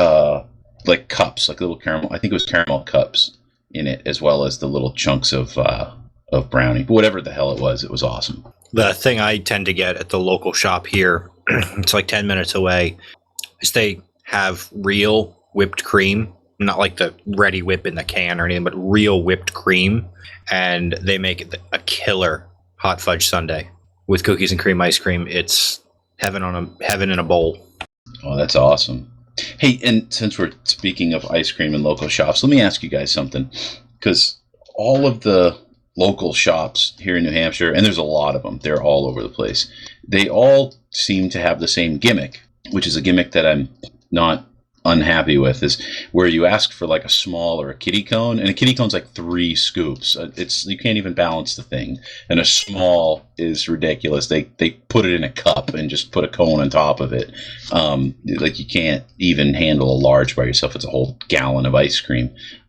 like cups, like little caramel. I think it was caramel cups in it, as well as the little chunks of brownie. But whatever the hell it was awesome. The thing I tend to get at the local shop here, it's like 10 minutes away, is they have real whipped cream, not like the ready whip in the can or anything, but real whipped cream, and they make it a killer hot fudge sundae with cookies and cream ice cream. It's heaven in a bowl. Oh, that's awesome. Hey, and since we're speaking of ice cream in local shops, let me ask you guys something, because all of the local shops here in New Hampshire, and there's a lot of them, they're all over the place, they all seem to have the same gimmick, which is a gimmick that I'm not unhappy with, is where you ask for like a small or a kiddie cone, and a kiddie cone's like 3 scoops. You can't even balance the thing, and a small is ridiculous. They put it in a cup and just put a cone on top of it. Like you can't even handle a large by yourself. It's a whole gallon of ice cream.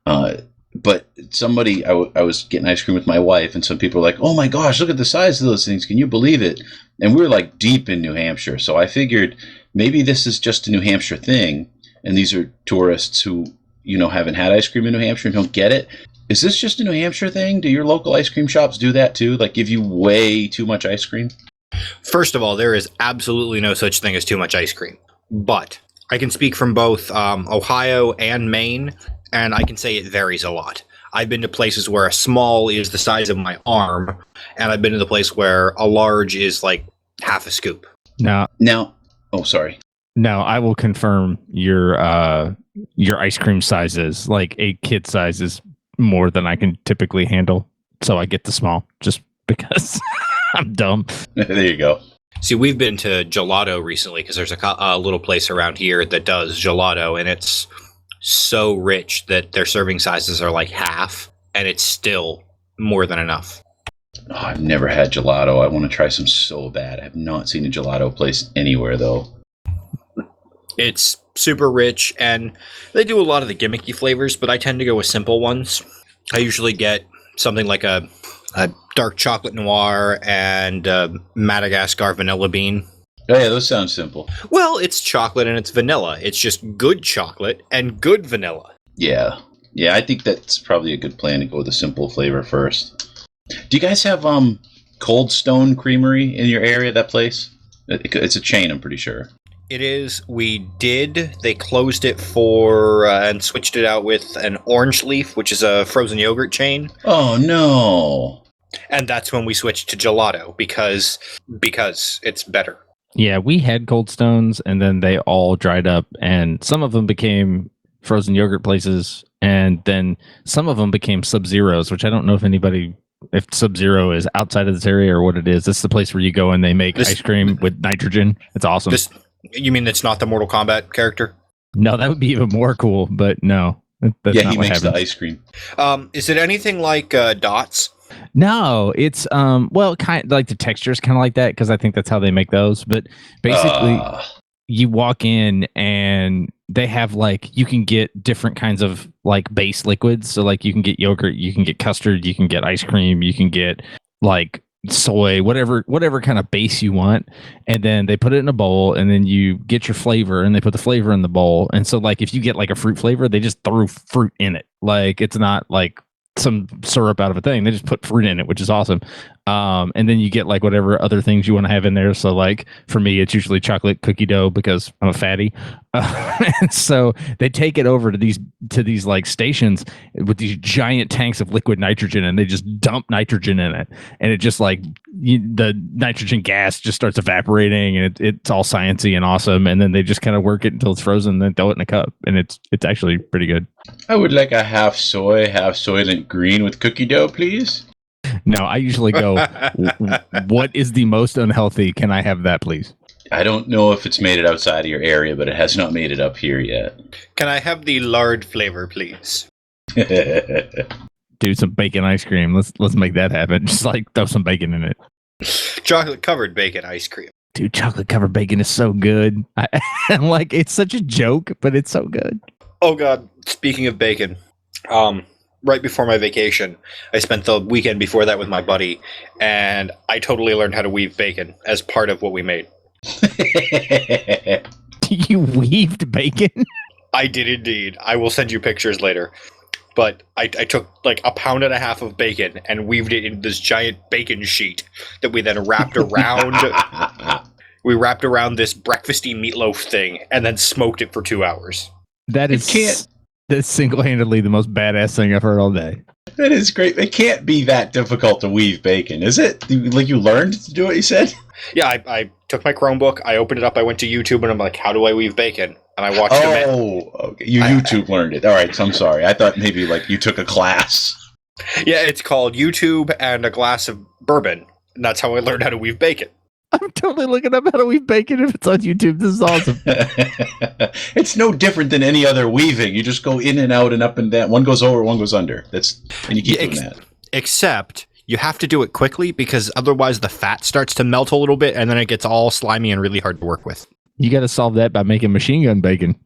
But somebody, I was getting ice cream with my wife, and some people were like, "Oh my gosh, look at the size of those things! Can you believe it?" And we're like deep in New Hampshire, so I figured maybe this is just a New Hampshire thing. And these are tourists who, haven't had ice cream in New Hampshire and don't get it. Is this just a New Hampshire thing? Do your local ice cream shops do that too? Like give you way too much ice cream? First of all, there is absolutely no such thing as too much ice cream. But I can speak from both Ohio and Maine, and I can say it varies a lot. I've been to places where a small is the size of my arm, and I've been to the place where a large is like half a scoop. Now, oh, sorry. No, I will confirm your ice cream sizes. Like a kid size is more than I can typically handle, so I get the small just because I'm dumb. There you go. See, we've been to gelato recently because there's a little place around here that does gelato, and it's so rich that their serving sizes are like half, and it's still more than enough. Oh, I've never had gelato. I want to try some so bad. I have not seen a gelato place anywhere though. It's super rich, and they do a lot of the gimmicky flavors, but I tend to go with simple ones. I usually get something like a dark chocolate noir and Madagascar vanilla bean. Oh yeah, those sound simple. Well, it's chocolate and it's vanilla. It's just good chocolate and good vanilla. Yeah. Yeah, I think that's probably a good plan to go with a simple flavor first. Do you guys have Cold Stone Creamery in your area, that place? It's a chain, I'm pretty sure. It is. We did. They closed it for and switched it out with an Orange Leaf, which is a frozen yogurt chain. Oh, no. And that's when we switched to gelato because it's better. Yeah, we had Cold Stones, and then they all dried up, and some of them became frozen yogurt places, and then some of them became Sub-Zeros, which I don't know if Sub-Zero is outside of this area or what it is. It's the place where you go and they make ice cream with nitrogen. It's awesome. You mean it's not the Mortal Kombat character? No, that would be even more cool, but no. That's Yeah, not he what makes happens. the ice cream. Is it anything like Dots? No, it's well, kind of like the texture's kind of like that because I think that's how they make those. But basically, you walk in and they have like you can get different kinds of like base liquids. So like you can get yogurt, you can get custard, you can get ice cream, you can get like soy, whatever kind of base you want, and then they put it in a bowl, and then you get your flavor, and they put the flavor in the bowl. And so like if you get like a fruit flavor, they just threw fruit in it. Like it's not like some syrup out of a thing. They just put fruit in it, which is awesome. And then you get like whatever other things you want to have in there. So like for me, it's usually chocolate cookie dough because I'm a fatty. And so they take it over to these like stations with these giant tanks of liquid nitrogen, and they just dump nitrogen in it, and it just like the nitrogen gas just starts evaporating, and it's all sciencey and awesome. And then they just kind of work it until it's frozen, then throw it in a cup, and it's actually pretty good. I would like a half Soylent Green with cookie dough, please. No, I usually go, what is the most unhealthy? Can I have that, please? I don't know if it's made it outside of your area, but it has not made it up here yet. Can I have the lard flavor, please? Dude, some bacon ice cream. Let's make that happen. Just like throw some bacon in it. Chocolate covered bacon ice cream. Dude, chocolate covered bacon is so good. I'm like, it's such a joke, but it's so good. Oh God! Speaking of bacon, right before my vacation, I spent the weekend before that with my buddy, and I totally learned how to weave bacon as part of what we made. You weaved bacon? I did indeed. I will send you pictures later. But I took like 1.5 pounds of bacon and weaved it into this giant bacon sheet that we then wrapped around. We wrapped around this breakfasty meatloaf thing and then smoked it for 2 hours. That's single-handedly the most badass thing I've heard all day. That is great. It can't be that difficult to weave bacon, is it? Like you learned to do it, you said? Yeah, I took my Chromebook, I opened it up, I went to YouTube, and I'm like, how do I weave bacon? And I watched okay. YouTube learned it. All right, so I'm sorry. I thought maybe like you took a class. Yeah, it's called YouTube and a glass of bourbon. And that's how I learned how to weave bacon. I'm totally looking up how to weave bacon if it's on YouTube. This is awesome. It's no different than any other weaving. You just go in and out and up and down. One goes over, one goes under. And you keep doing that. Except you have to do it quickly because otherwise the fat starts to melt a little bit and then it gets all slimy and really hard to work with. You got to solve that by making machine gun bacon.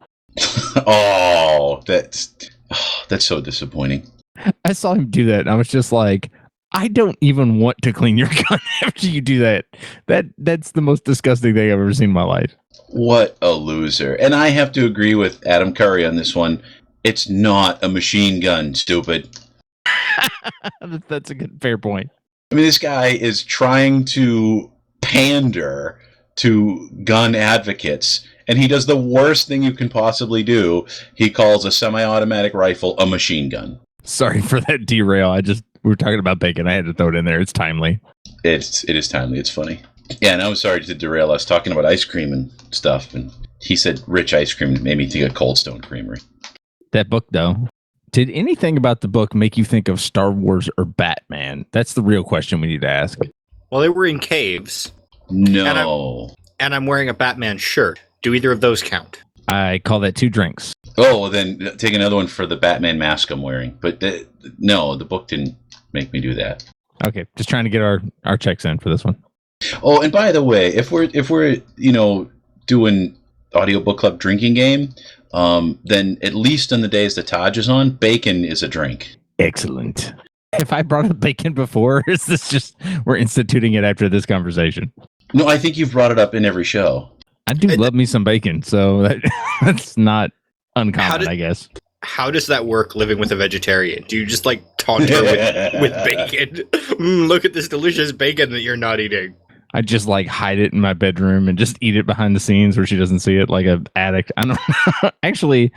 Oh, that's so disappointing. I saw him do that, and I was just like, I don't even want to clean your gun after you do that. That's the most disgusting thing I've ever seen in my life. What a loser. And I have to agree with Adam Curry on this one. It's not a machine gun, stupid. That's a good, fair point. I mean, this guy is trying to pander to gun advocates, and he does the worst thing you can possibly do. He calls a semi-automatic rifle a machine gun. Sorry for that derail. We were talking about bacon. I had to throw it in there. It's timely. It is timely. It's funny. Yeah, and I was sorry to derail us talking about ice cream and stuff, and he said rich ice cream. It made me think of Cold Stone Creamery. That book, though. Did anything about the book make you think of Star Wars or Batman? That's the real question we need to ask. Well, they were in caves. No. And I'm wearing a Batman shirt. Do either of those count? I call that 2 drinks. Oh, well, then take another one for the Batman mask I'm wearing. But no, the book didn't make me do that. Okay, just trying to get our checks in for this one. Oh, and by the way, if we're doing audiobook club drinking game, then at least on the days that Taj is on, bacon is a drink. Excellent. If I brought up bacon before, is this just we're instituting it after this conversation? No, I think you've brought it up in every show. I do love me some bacon, so that's not uncommon, I guess. How does that work living with a vegetarian? Do you just like taunt her with bacon? Look at this delicious bacon that you're not eating. I just like hide it in my bedroom and just eat it behind the scenes where she doesn't see it, like an addict. I don't know. Actually,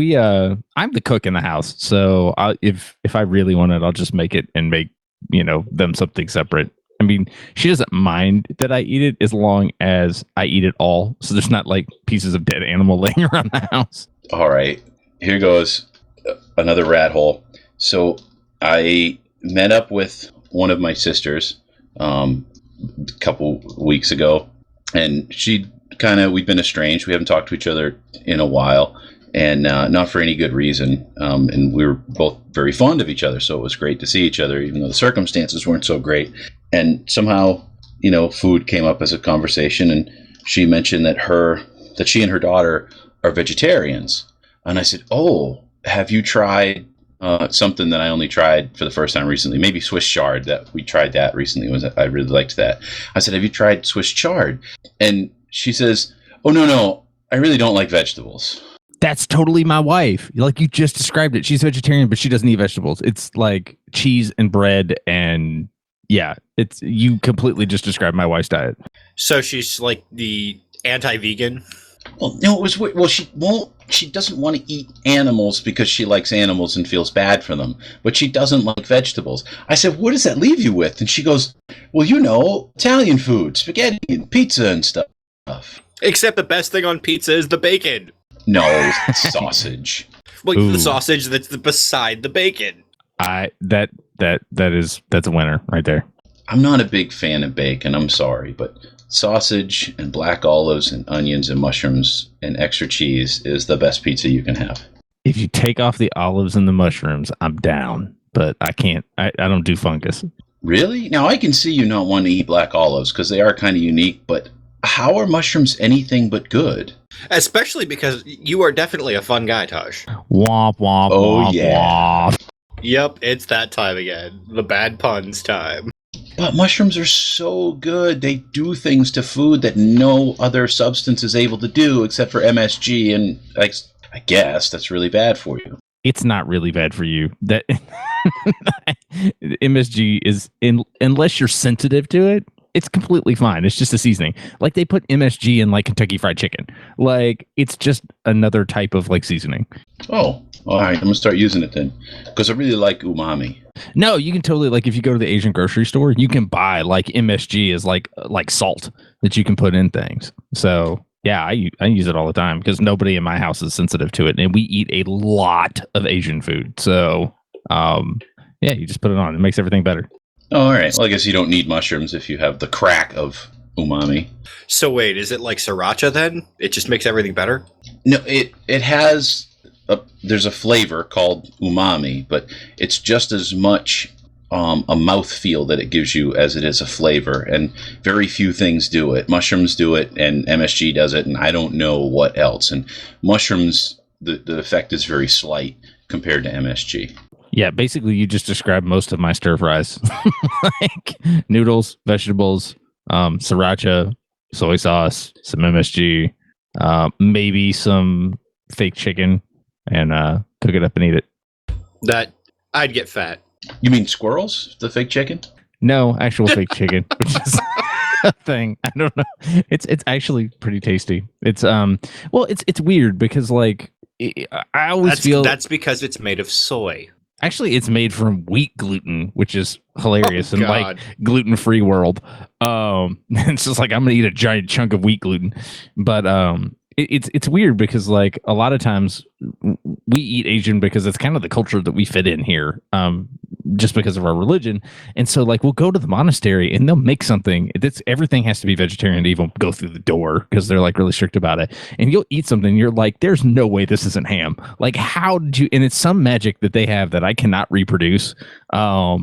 I'm the cook in the house, so if I really want it, I'll just make it and make them something separate. I mean, she doesn't mind that I eat it as long as I eat it all, so there's not like pieces of dead animal laying around the house. All right, here goes another rat hole. So I met up with one of my sisters a couple weeks ago, and we'd been estranged. We haven't talked to each other in a while, and not for any good reason. And we were both very fond of each other, so it was great to see each other, even though the circumstances weren't so great. And somehow, food came up as a conversation, and she mentioned that she and her daughter are vegetarians. And I said, "Oh, have you tried something that I only tried for the first time recently? Maybe Swiss chard. That we tried that recently. I really liked that." I said, "Have you tried Swiss chard?" And she says, "Oh, no, I really don't like vegetables." That's totally my wife. Like you just described it. She's vegetarian, but she doesn't eat vegetables. It's like cheese and bread, and yeah, you completely just described my wife's diet. So she's like the anti-vegan. Well, no, it was weird. Well, she doesn't want to eat animals because she likes animals and feels bad for them, but she doesn't like vegetables. I said, "What does that leave you with?" And she goes, "Well, Italian food, spaghetti and pizza and stuff." Except the best thing on pizza is the bacon. No, it's sausage. Well, the sausage that's beside the bacon. That's a winner right there. I'm not a big fan of bacon. I'm sorry, but sausage and black olives and onions and mushrooms and extra cheese is the best pizza you can have. If you take off the olives and the mushrooms, I'm down, but I can't. I don't do fungus. Really? Now I can see you not wanting to eat black olives because they are kind of unique, but how are mushrooms anything but good? Especially because you are definitely a fun guy, Taj. Womp womp. Oh, womp, yeah. womp. Yep, it's that time again. The bad puns time. But mushrooms are so good. They do things to food that no other substance is able to do except for MSG, and I guess that's really bad for you. It's not really bad for you. That MSG is unless you're sensitive to it, it's completely fine. It's just a seasoning. Like they put MSG in like Kentucky Fried Chicken. Like it's just another type of like seasoning. Oh, all right. I'm gonna start using it then because I really like umami. No, you can totally like if you go to the Asian grocery store, you can buy like MSG as like salt that you can put in things. So yeah, I use it all the time because nobody in my house is sensitive to it, and we eat a lot of Asian food. So yeah, you just put it on. It makes everything better. Oh, all right. Well, I guess you don't need mushrooms if you have the crack of umami. So wait, is it like sriracha then? It just makes everything better? No, it has there's a flavor called umami, but it's just as much a mouthfeel that it gives you as it is a flavor, and very few things do it. Mushrooms do it, and MSG does it, and I don't know what else. And mushrooms, the effect is very slight compared to MSG. Yeah, basically you just described most of my stir fries. Like noodles, vegetables, sriracha, soy sauce, some MSG, maybe some fake chicken, and cook it up and eat it. That I'd get fat. You mean squirrels? The fake chicken? No, actual fake chicken, which is a thing. I don't know. It's actually pretty tasty. It's it's weird because like I always feel that's because it's made of soy. Actually, it's made from wheat gluten, which is hilarious and like God. gluten-free world. It's just like I'm gonna eat a giant chunk of wheat gluten, but it's weird because like a lot of times we eat Asian because it's kind of the culture that we fit in here, just because of our religion. And so like we'll go to the monastery and they'll make something that's everything has to be vegetarian to even go through the door because they're like really strict about it. And you'll eat something, you're like, there's no way this isn't ham. Like how did you? And it's some magic that they have that I cannot reproduce.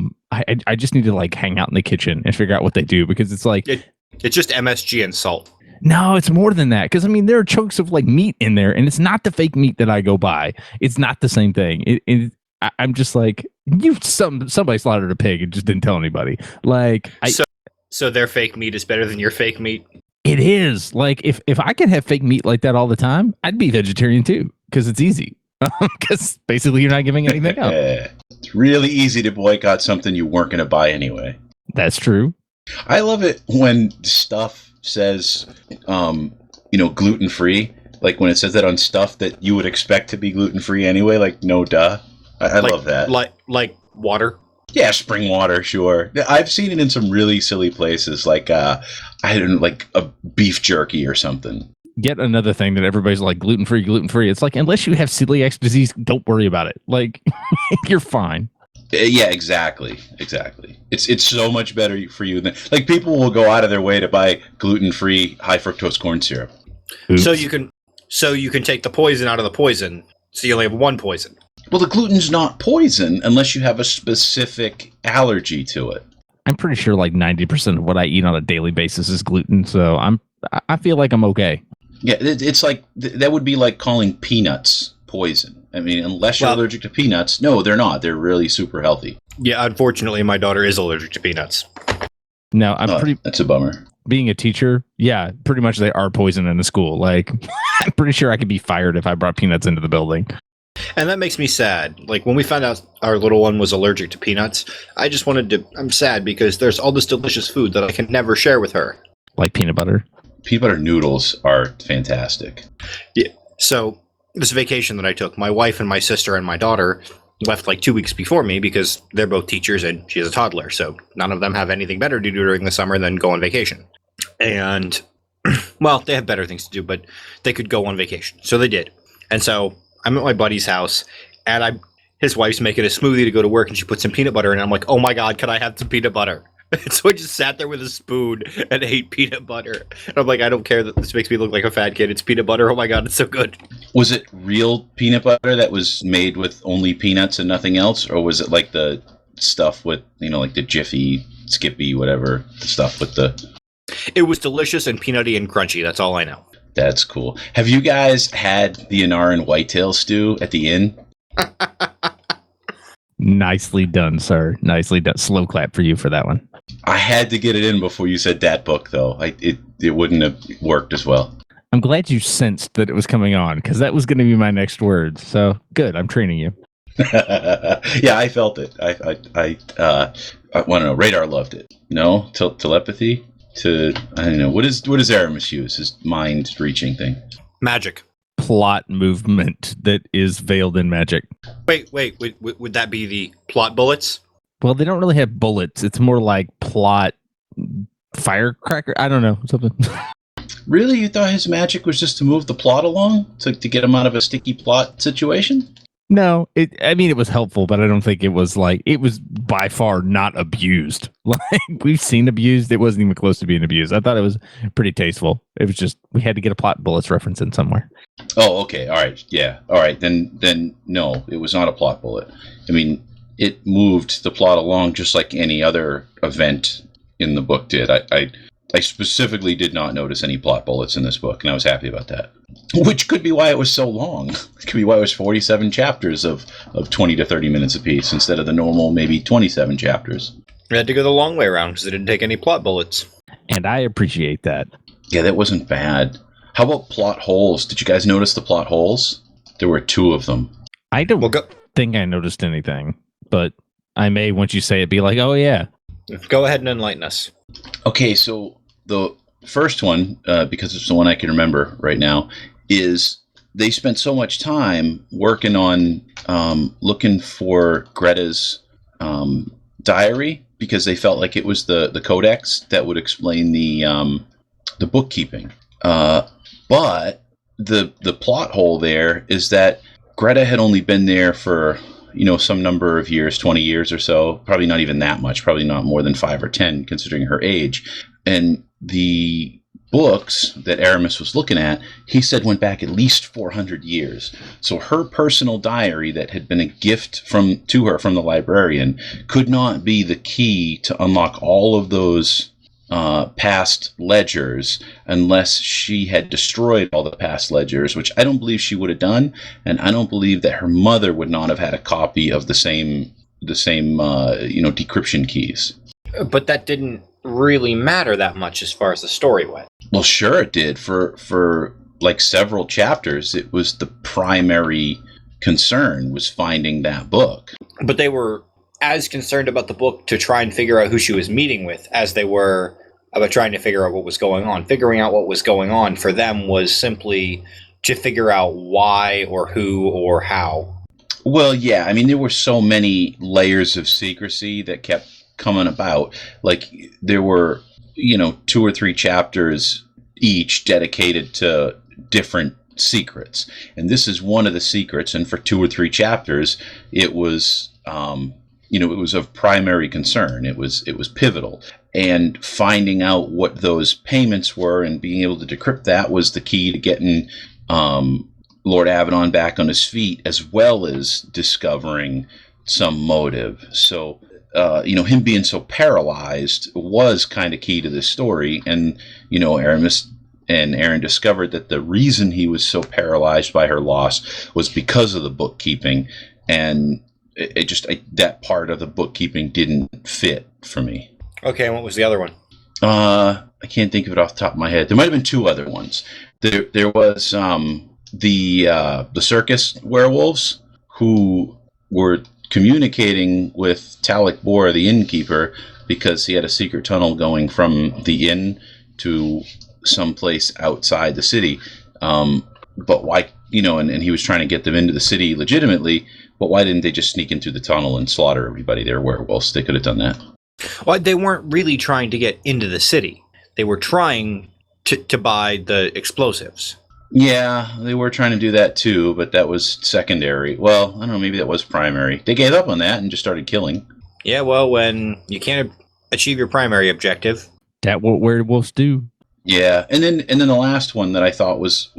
I just need to like hang out in the kitchen and figure out what they do because it's like It's just MSG and salt. No, it's more than that. Because I mean, there are chunks of like meat in there, and it's not the fake meat that I go by. It's not the same thing. I'm just like, somebody slaughtered a pig and just didn't tell anybody. Like, So their fake meat is better than your fake meat? it is like if I could have fake meat like that all the time, I'd be vegetarian too because it's easy. Because basically, you're not giving anything up. It's really easy to boycott something you weren't going to buy anyway. That's true. I love it when stuff says, gluten free. Like when it says that on stuff that you would expect to be gluten free anyway. Like, no duh. I love that. Like water. Yeah, spring water, sure. I've seen it in some really silly places, like I don't know, like a beef jerky or something. Yet another thing that everybody's like gluten free, gluten free. It's like unless you have celiac disease, don't worry about it. Like you're fine. Yeah, exactly. It's so much better for you than like people will go out of their way to buy gluten free high fructose corn syrup. Oops. So you can take the poison out of the poison. So you only have one poison. Well, the gluten's not poison unless you have a specific allergy to it. I'm pretty sure like 90% of what I eat on a daily basis is gluten, so I feel like I'm okay. Yeah, it's like that would be like calling peanuts poison. I mean, unless you're allergic to peanuts, no, they're not. They're really super healthy. Yeah, unfortunately, my daughter is allergic to peanuts. No, that's a bummer. Being a teacher, yeah, pretty much they are poison in the school. Like, I'm pretty sure I could be fired if I brought peanuts into the building. And that makes me sad. Like, when we found out our little one was allergic to peanuts, I'm sad because there's all this delicious food that I can never share with her. Like peanut butter. Peanut butter noodles are fantastic. Yeah. So, this vacation that I took, my wife and my sister and my daughter left like 2 weeks before me because they're both teachers and she has a toddler. So, none of them have anything better to do during the summer than go on vacation. And, well, they have better things to do, but they could go on vacation. So, they did. And so, I'm at my buddy's house, and his wife's making a smoothie to go to work, and she puts some peanut butter in it. I'm like, oh my God, can I have some peanut butter? And so I just sat there with a spoon and ate peanut butter. And I'm like, I don't care that this makes me look like a fat kid. It's peanut butter. Oh my God, it's so good. Was it real peanut butter that was made with only peanuts and nothing else? Or was it like the stuff with, like the Jiffy, Skippy, whatever, the stuff with the... It was delicious and peanutty and crunchy. That's all I know. That's cool. Have you guys had the Anaran whitetail stew at the inn? Nicely done, sir. Nicely done. Slow clap for you for that one. I had to get it in before you said that book, though. It wouldn't have worked as well. I'm glad you sensed that it was coming on, because that was going to be my next word. So, good. I'm training you. Yeah, I felt it. I don't know. Radar loved it. No? Telepathy? I don't know. What does Aramis use? His mind-reaching thing? Magic. Plot movement that is veiled in magic. Wait. Would that be the plot bullets? Well, they don't really have bullets. It's more like plot firecracker. I don't know. Something. Really? You thought his magic was just to move the plot along? To get him out of a sticky plot situation? No, it was helpful, but I don't think it was by far not abused. Like we've seen abused. It wasn't even close to being abused. I thought it was pretty tasteful. It was just, we had to get a plot bullets reference in somewhere. Oh, okay. All right. Yeah. All right. Then no, it was not a plot bullet. I mean, it moved the plot along just like any other event in the book did. I specifically did not notice any plot bullets in this book, and I was happy about that. Which could be why it was so long. It could be why it was 47 chapters of 20 to 30 minutes apiece instead of the normal maybe 27 chapters. We had to go the long way around because it didn't take any plot bullets. And I appreciate that. Yeah, that wasn't bad. How about plot holes? Did you guys notice the plot holes? There were 2 of them. I don't think I noticed anything, but I may, once you say it, be like, oh yeah. Go ahead and enlighten us. Okay, so the first one, because it's the one I can remember right now, is they spent so much time working on looking for Greta's diary because they felt like it was the codex that would explain the bookkeeping. But the plot hole there is that Greta had only been there for some number of years, 20 years or so, probably not even that much, probably not more than 5 or 10 considering her age. And the books that Aramis was looking at, he said went back at least 400 years. So her personal diary that had been a gift to her from the librarian could not be the key to unlock all of those past ledgers unless she had destroyed all the past ledgers, which I don't believe she would have done, and I don't believe that her mother would not have had a copy of the same decryption keys. But that didn't really matter that much as far as the story went. Well, sure it did. For like several chapters, it was the primary concern was finding that book. But they were as concerned about the book to try and figure out who she was meeting with as they were about trying to figure out what was going on. Figuring out what was going on for them was simply to figure out why or who or how. Well, yeah. I mean, there were so many layers of secrecy that kept coming about. Like, there were, 2 or 3 chapters each dedicated to different secrets. And this is one of the secrets. And for 2 or 3 chapters, it was, it was of primary concern. It was pivotal. And finding out what those payments were and being able to decrypt that was the key to getting Lord Avedon back on his feet, as well as discovering some motive. So, him being so paralyzed was kind of key to this story. And, Aramis and Aaron discovered that the reason he was so paralyzed by her loss was because of the bookkeeping. And that part of the bookkeeping didn't fit for me. Okay, and what was the other one? I can't think of it off the top of my head. There might have been 2 other ones. There was the circus werewolves who were communicating with Talek Bor, the innkeeper, because he had a secret tunnel going from the inn to someplace outside the city. But why, and he was trying to get them into the city legitimately, but why didn't they just sneak in through the tunnel and slaughter everybody? They were werewolves. They could have done that. Well, they weren't really trying to get into the city. They were trying to buy the explosives. Yeah, they were trying to do that too, but that was secondary. Well, I don't know, maybe that was primary. They gave up on that and just started killing. Yeah, well, when you can't achieve your primary objective. That what werewolves do. Yeah, and then the last one that I thought was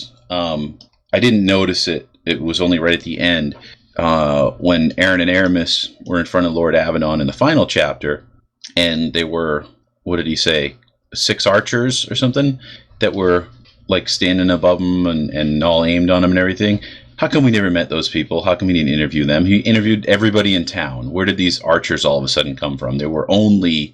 I didn't notice it. It was only right at the end when Aaron and Aramis were in front of Lord Avedon in the final chapter, and they were, what did he say, 6 archers or something that were like standing above him and all aimed on him and everything. How come we never met those people? How come we didn't interview them? He interviewed everybody in town. Where did these archers all of a sudden come from? There were only,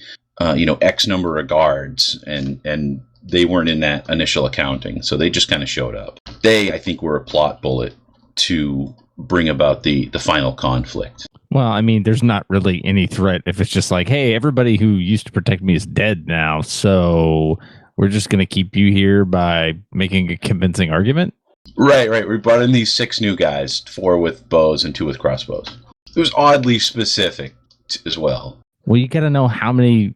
X number of guards, and they weren't in that initial accounting. So they just kind of showed up. They, I think, were a plot bullet to bring about the final conflict. Well, I mean, there's not really any threat if it's just like, hey, everybody who used to protect me is dead now, so we're just going to keep you here by making a convincing argument? Right. We brought in these 6 new guys, 4 with bows and 2 with crossbows. It was oddly specific as well. Well, you got to know how many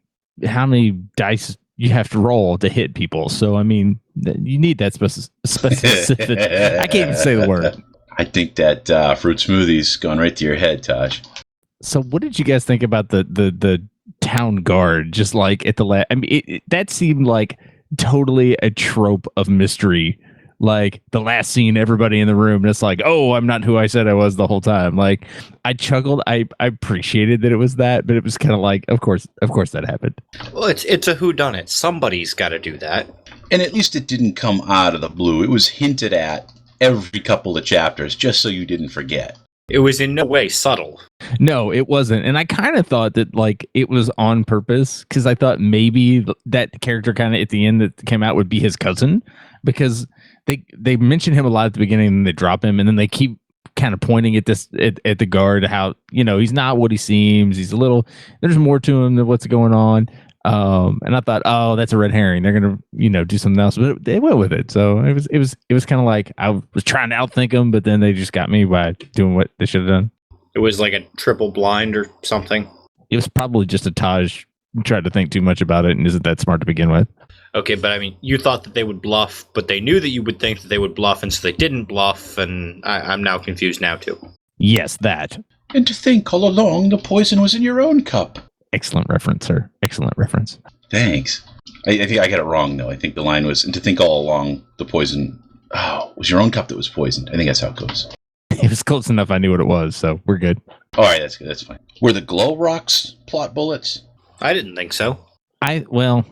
dice you have to roll to hit people. So, I mean, you need that specific. I can't even say the word. I think that fruit smoothie's gone right to your head, Taj. So, what did you guys think about the town guard? Just like at the last, I mean, that seemed like totally a trope of mystery. Like the last scene, everybody in the room, and it's like, oh, I'm not who I said I was the whole time. Like I chuckled. I appreciated that it was that, but it was kind of like, of course that happened. Well, it's a whodunit. Somebody's got to do that. And at least it didn't come out of the blue. It was hinted at every couple of chapters, just so you didn't forget. It was in no way subtle. No, it wasn't. And I kind of thought that like it was on purpose, because I thought maybe that character kind of at the end that came out would be his cousin, because they mention him a lot at the beginning and they drop him, and then they keep kind of pointing at this at the guard, how he's not what he seems. He's a little, there's more to him than what's going on. And I thought, oh, that's a red herring. They're gonna do something else, but they went with it. So it was kind of like I was trying to outthink them, but then they just got me by doing what they should have done. It was like a triple blind or something. It was probably just a Taj tried to think too much about it and isn't that smart to begin with. Okay, but I mean, you thought that they would bluff, but they knew that you would think that they would bluff, and so they didn't bluff, and I'm now confused now, too. Yes, that. And to think all along the poison was in your own cup. Excellent reference, sir. Excellent reference. Thanks. I think I got it wrong, though. I think the line was, and to think all along the poison was your own cup that was poisoned. I think that's how it goes. It was close enough I knew what it was, so we're good. All right, that's good. That's fine. Were the glow rocks plot bullets? I didn't think so. Well,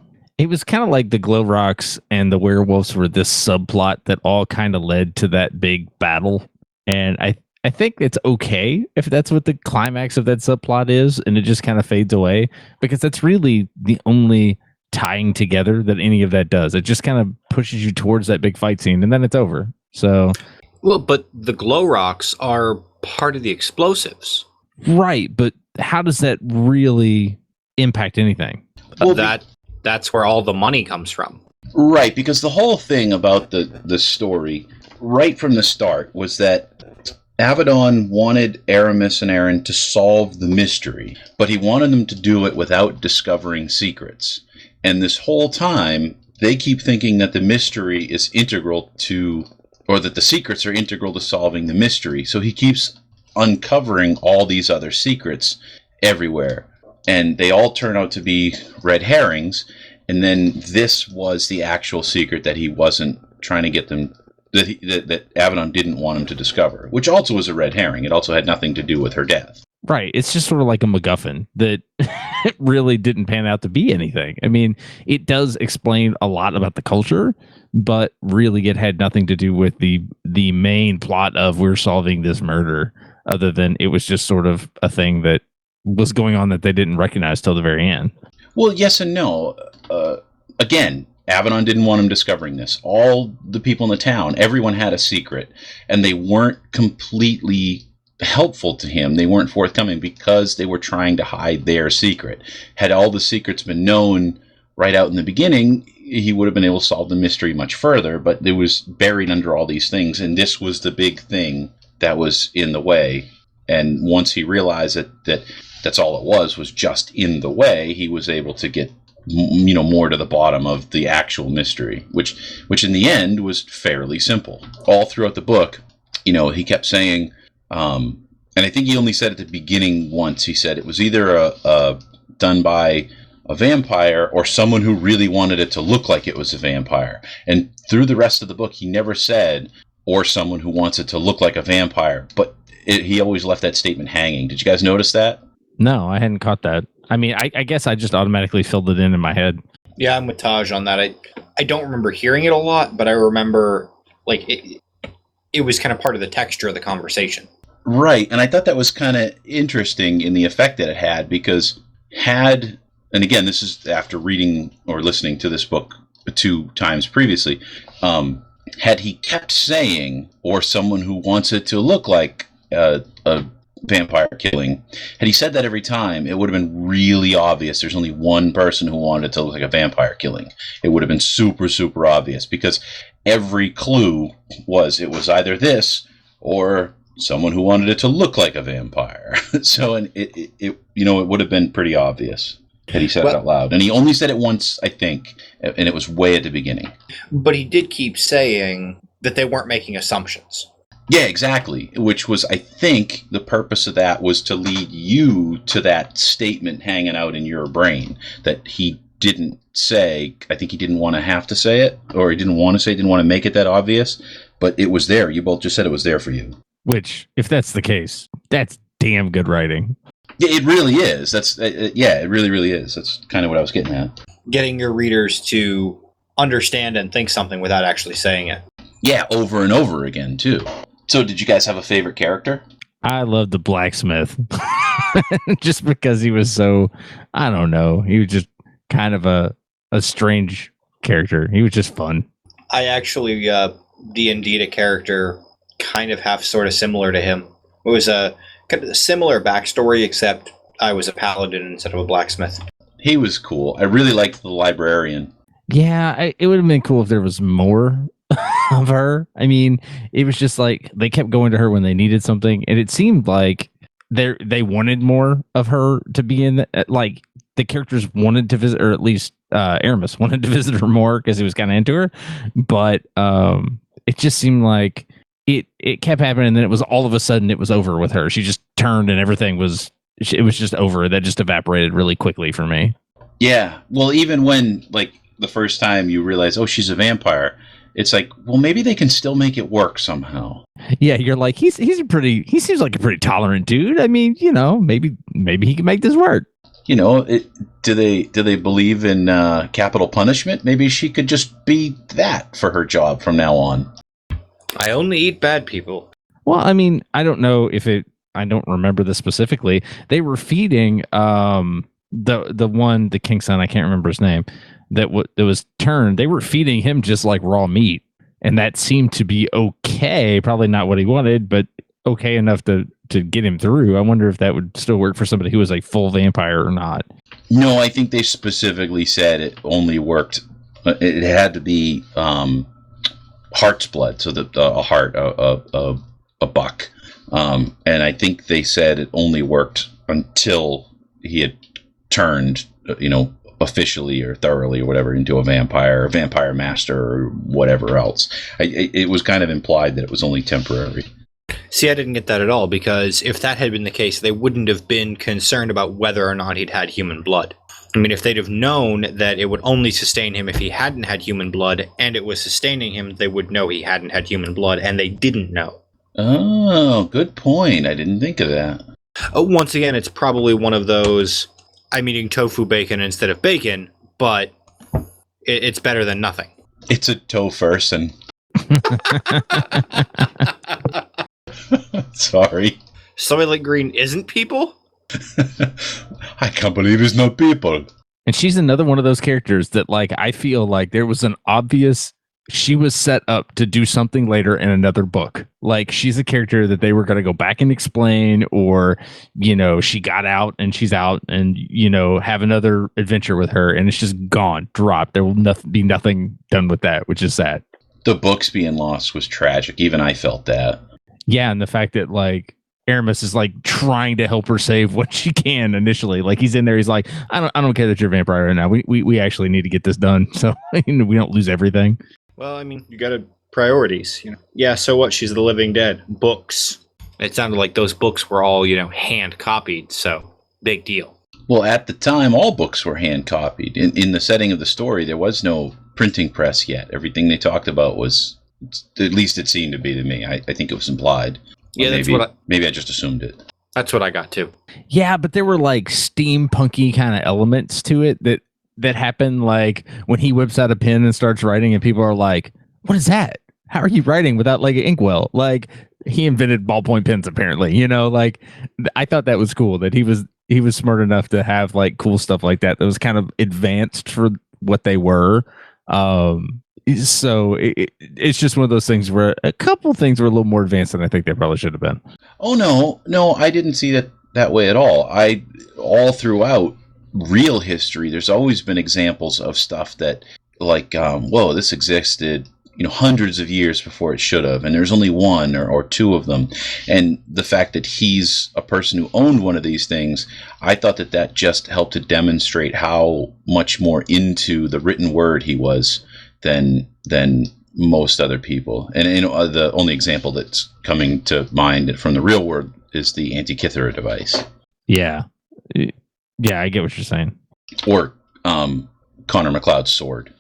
It was kind of like the Glow Rocks and the werewolves were this subplot that all kind of led to that big battle. And I think it's okay if that's what the climax of that subplot is, and it just kind of fades away, because that's really the only tying together that any of that does. It just kind of pushes you towards that big fight scene, and then it's over. So, Well, but the glow rocks are part of the explosives. right, but how does that really impact anything? Well, That's where all the money comes from. Right, because the whole thing about the story, right from the start, was that Avedon wanted Aramis and Aaron to solve the mystery, but he wanted them to do it without discovering secrets. And this whole time, they keep thinking that the mystery is integral to, or that the secrets are integral to solving the mystery. So he keeps uncovering all these other secrets everywhere. And they all turn out to be red herrings. And then this was the actual secret that he wasn't trying to get them, that Avedon didn't want him to discover, which also was a red herring. It also had nothing to do with her death. Right. It's just sort of like a MacGuffin that really didn't pan out to be anything. I mean, it does explain a lot about the culture, but really it had nothing to do with the main plot of we're solving this murder, other than it was just sort of a thing that was going on that they didn't recognize till the very end. Well, yes and no. Again, Avedon didn't want him discovering this. All the people in the town, everyone had a secret, and they weren't completely helpful to him. They weren't forthcoming because they were trying to hide their secret. Had all the secrets been known right out in the beginning, he would have been able to solve the mystery much further, but it was buried under all these things, and this was the big thing that was in the way. And once he realized that that's all it was just in the way, he was able to get more to the bottom of the actual mystery, which in the end was fairly simple. All throughout the book, he kept saying, and I think he only said at the beginning once, he said it was either done by a vampire or someone who really wanted it to look like it was a vampire. And through the rest of the book, he never said, or someone who wants it to look like a vampire, but he always left that statement hanging. Did you guys notice that? No, I hadn't caught that. I mean, I guess I just automatically filled it in my head. Yeah, I'm with Taj on that. I don't remember hearing it a lot, but I remember it was kind of part of the texture of the conversation. Right, and I thought that was kind of interesting in the effect that it had, because and again, this is after reading or listening to this book 2 times previously, had he kept saying, or someone who wants it to look like a vampire killing, had he said that every time, it would have been really obvious there's only one person who wanted it to look like a vampire killing. It would have been super, super obvious, because every clue it was either this or someone who wanted it to look like a vampire. So it would have been pretty obvious had he said it out loud. And he only said it once, I think, and it was way at the beginning. But he did keep saying that they weren't making assumptions. Yeah, exactly. Which was, I think, the purpose of that was to lead you to that statement hanging out in your brain that he didn't say. I think he didn't want to have to say it, or he didn't want to say it, didn't want to make it that obvious, but it was there. You both just said it was there for you. Which, if that's the case, that's damn good writing. Yeah, it really is. It really, really is. That's kind of what I was getting at. Getting your readers to understand and think something without actually saying it. Yeah, over and over again, too. So did you guys have a favorite character? I love the blacksmith. Just because he was so, I don't know, he was just kind of a strange character. He was just fun. I actually D&D'd a character kind of half sort of similar to him. It was a kind of a similar backstory, except I was a paladin instead of a blacksmith. He was cool. I really liked the librarian. Yeah, it would have been cool if there was more of her. I mean, it was just like they kept going to her when they needed something, and it seemed like they wanted more of her to be in. Like the characters wanted to visit, or at least Aramis wanted to visit her more because he was kind of into her. But it just seemed like it kept happening, and then it was all of a sudden it was over with her. She just turned, and everything was just over. That just evaporated really quickly for me. Yeah, well, even when like the first time you realize, oh, she's a vampire. It's like, well, maybe they can still make it work somehow. Yeah, you're like, he seems like a pretty tolerant dude. I mean, maybe he can make this work. do they believe in capital punishment? Maybe she could just be that for her job from now on. I only eat bad people. Well, I mean, I don't know if I don't remember this specifically. They were feeding the king's son, I can't remember his name, that was turned. They were feeding him just like raw meat, and that seemed to be okay. Probably not what he wanted, but okay enough to get him through. I wonder if that would still work for somebody who was a full vampire or not. No, I think they specifically said it only worked. It had to be heart's blood, so that a heart, a buck, and I think they said it only worked until he had turned, officially or thoroughly or whatever, into a vampire master or whatever else. It was kind of implied that it was only temporary. See, I didn't get that at all, because if that had been the case, they wouldn't have been concerned about whether or not he'd had human blood. I mean, if they'd have known that it would only sustain him if he hadn't had human blood, and it was sustaining him, they would know he hadn't had human blood, and they didn't know. Oh, good point. I didn't think of that. Once again, it's probably one of those, I'm eating tofu bacon instead of bacon, but it's better than nothing. It's a tofu-person. Sorry. Soylent Green isn't people? I can't believe it's not people. And she's another one of those characters that, like, I feel like there was an obvious, she was set up to do something later in another book. Like, she's a character that they were going to go back and explain, or, she got out and she's out and, have another adventure with her, and it's just gone, dropped. There will be nothing done with that, which is sad. The books being lost was tragic. Even I felt that. Yeah, and the fact that, like, Aramis is like trying to help her save what she can initially. Like, he's in there, he's like, I don't care that you're a vampire right now. We actually need to get this done so we don't lose everything. Well, I mean, you got to priorities. Yeah, so what? She's the living dead. Books. It sounded like those books were all, hand copied. So big deal. Well, at the time, all books were hand copied. In the setting of the story, there was no printing press yet. Everything they talked about was, at least it seemed to be to me. I think it was implied. Yeah, maybe I just assumed it. That's what I got too. Yeah, but there were like steampunky kind of elements to it that happen, like when he whips out a pen and starts writing, and people are like, "What is that? How are you writing without like an inkwell?" Like, he invented ballpoint pens, apparently. Like, I thought that was cool that he was smart enough to have like cool stuff like that was kind of advanced for what they were. So it's just one of those things where a couple things were a little more advanced than I think they probably should have been. Oh, no, I didn't see that way at all. All throughout real history, there's always been examples of stuff that, like, whoa, this existed, hundreds of years before it should have, and there's only one or two of them. And the fact that he's a person who owned one of these things, I thought that just helped to demonstrate how much more into the written word he was than most other people. And the only example that's coming to mind from the real world is the Antikythera device. Yeah, I get what you're saying. Or Connor McLeod's sword.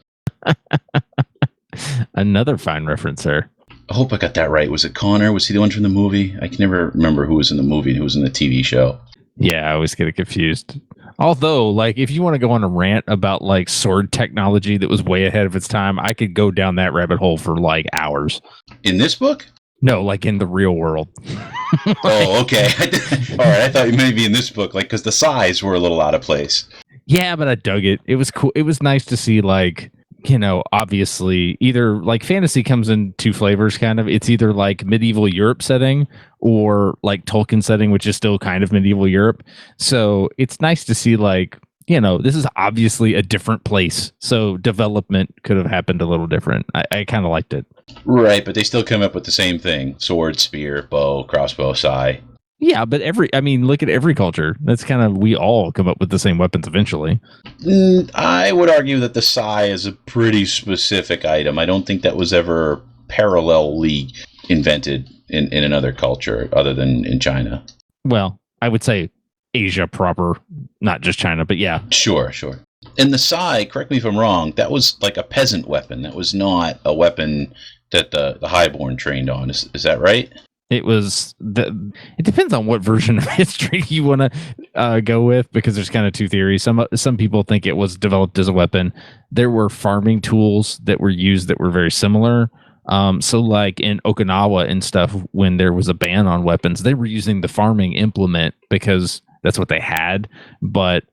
Another fine reference there. I hope I got that right. Was it Connor? Was he the one from the movie? I can never remember who was in the movie and who was in the TV show. Yeah, I always get it confused. Although, like, if you want to go on a rant about like sword technology that was way ahead of its time, I could go down that rabbit hole for like hours. In this book? No, like in the real world. Oh, okay. All right, I thought maybe in this book, like, because the size were a little out of place. Yeah, but I dug it. It was cool. It was nice to see, like, obviously either like fantasy comes in two flavors, kind of. It's either like medieval Europe setting or like Tolkien setting, which is still kind of medieval Europe. So it's nice to see, like, this is obviously a different place. So development could have happened a little different. I kind of liked it. Right, but they still come up with the same thing. Sword, spear, bow, crossbow, sai. Yeah, but look at every culture. That's kind of, we all come up with the same weapons eventually. I would argue that the sai is a pretty specific item. I don't think that was ever parallelly invented in another culture other than in China. Well, I would say Asia proper, not just China, but yeah. Sure. And the sai, correct me if I'm wrong, that was like a peasant weapon. That was not a weapon that the highborn trained on. Is that right? It was it depends on what version of history you want to go with, because there's kind of two theories. Some people think it was developed as a weapon. There were farming tools that were used that were very similar. So like in Okinawa and stuff, when there was a ban on weapons, they were using the farming implement because that's what they had. But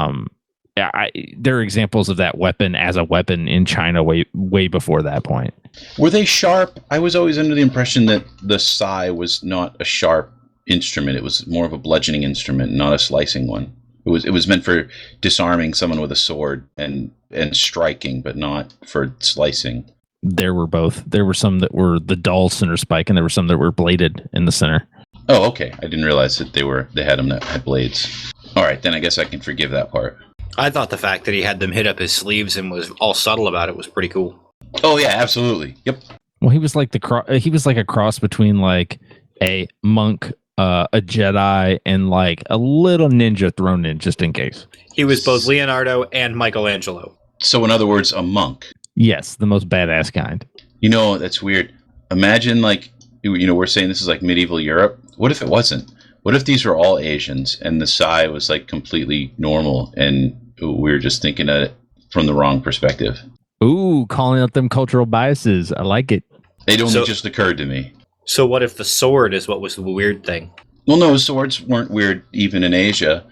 there are examples of that weapon as a weapon in China way before that point. Were they sharp? I was always under the impression that the sai was not a sharp instrument. It was more of a bludgeoning instrument, not a slicing one. It was meant for disarming someone with a sword and striking, but not for slicing. There were both. There were some that were the dull center spike, and there were some that were bladed in the center. Oh, okay. I didn't realize that they had them that had blades. All right, then I guess I can forgive that part. I thought the fact that he had them hit up his sleeves and was all subtle about it was pretty cool. Oh yeah, absolutely. Yep. Well, he was like he was like a cross between like a monk, a Jedi, and like a little ninja thrown in just in case. He was both Leonardo and Michelangelo. So in other words, a monk. Yes, the most badass kind. You know, that's weird. Imagine like, you know, we're saying this is like medieval Europe. What if it wasn't? What if these were all Asians and the Sai was like completely normal and we were just thinking of it from the wrong perspective? Ooh, calling out them cultural biases. I like it. It only just occurred to me. So what if the sword is what was the weird thing? Well, no, swords weren't weird even in Asia.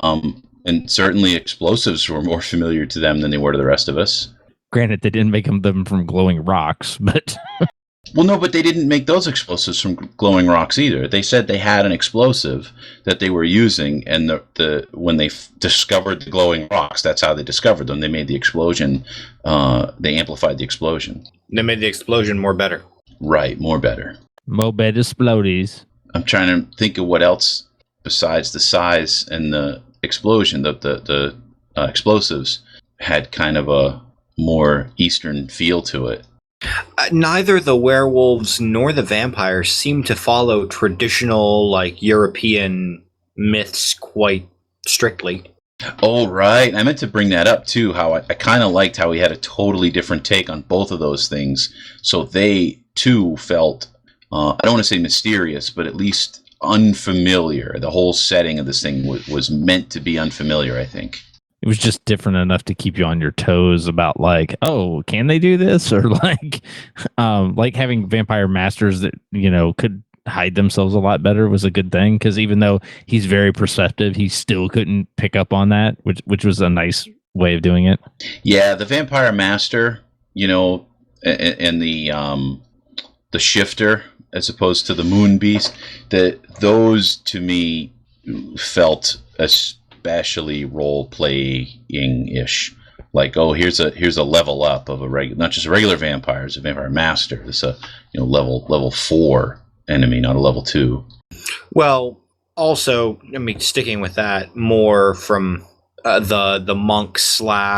And certainly explosives were more familiar to them than they were to the rest of us. Granted, they didn't make them from glowing rocks, but... Well, no, but they didn't make those explosives from glowing rocks either. They said they had an explosive that they were using, and when they discovered the glowing rocks, that's how they discovered them. They made the explosion. They amplified the explosion. They made the explosion more better. Right, more better. Mo bed explodies. I'm trying to think of what else besides the size and the explosion. The explosives had kind of a more Eastern feel to it. Neither the werewolves nor the vampires seem to follow traditional, like, European myths quite strictly. Oh, right. I meant to bring that up, too, how I kind of liked how he had a totally different take on both of those things. So they, too, felt, I don't want to say mysterious, but at least unfamiliar. The whole setting of this thing was meant to be unfamiliar, I think. It was just different enough to keep you on your toes about like, oh, can they do this? Or like having vampire masters that, you know, could hide themselves a lot better was a good thing. Because even though he's very perceptive, he still couldn't pick up on that, which was a nice way of doing it. Yeah, the vampire master, you know, and the shifter, as opposed to the moon beast, those to me felt especially role playing ish, like, oh, here's a level up of not just a regular vampire, it's a vampire master. It's a level 4 enemy, not a level 2. Well, also, I mean, sticking with that more from the monk /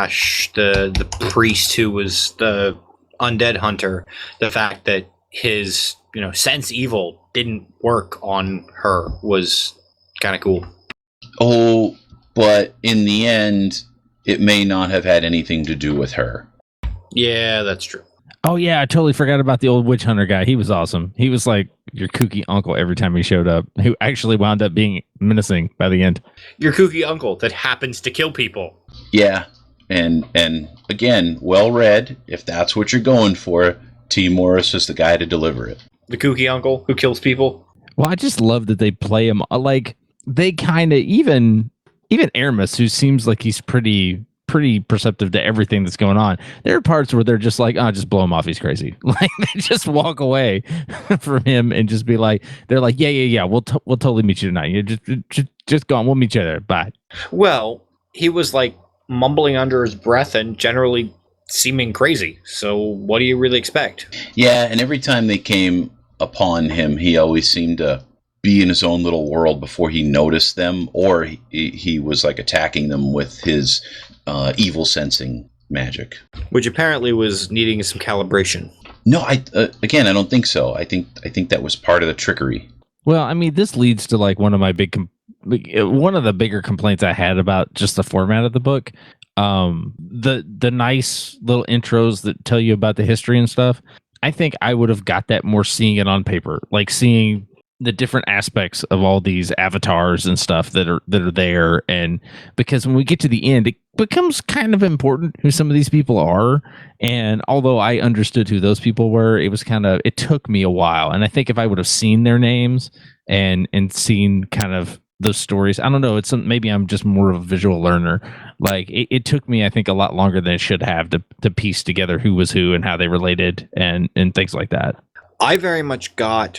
the priest who was the undead hunter, the fact that his sense evil didn't work on her was kind of cool. Oh, but in the end, it may not have had anything to do with her. Yeah, that's true. Oh, yeah, I totally forgot about the old witch hunter guy. He was awesome. He was like your kooky uncle every time he showed up, who actually wound up being menacing by the end. Your kooky uncle that happens to kill people. Yeah, and again, well read. If that's what you're going for, T. Morris is the guy to deliver it. The kooky uncle who kills people. Well, I just love that they play him like they kind of even Aramis, who seems like he's pretty perceptive to everything that's going on. There are parts where they're just like, oh, just blow him off. He's crazy. Like they just walk away from him and just be like, they're like, yeah. We'll totally meet you tonight. You just go on. We'll meet you there. Bye. Well, he was like mumbling under his breath and generally seeming crazy. So what do you really expect? Yeah. And every time they came upon him, he always seemed to be in his own little world before he noticed them, or he was like attacking them with his evil sensing magic, which apparently was needing some calibration. No, I don't think so. I think that was part of the trickery. Well, I mean, this leads to like one of my one of the bigger complaints I had about just the format of the book. The nice little intros that tell you about the history and stuff. I think I would have got that more seeing it on paper, like seeing the different aspects of all these avatars and stuff that are there, and because when we get to the end, it becomes kind of important who some of these people are. And although I understood who those people were, it took me a while. And I think if I would have seen their names and seen kind of those stories, I don't know, maybe I'm just more of a visual learner. Like it took me, I think, a lot longer than it should have to piece together who was who and how they related and things like that. I very much got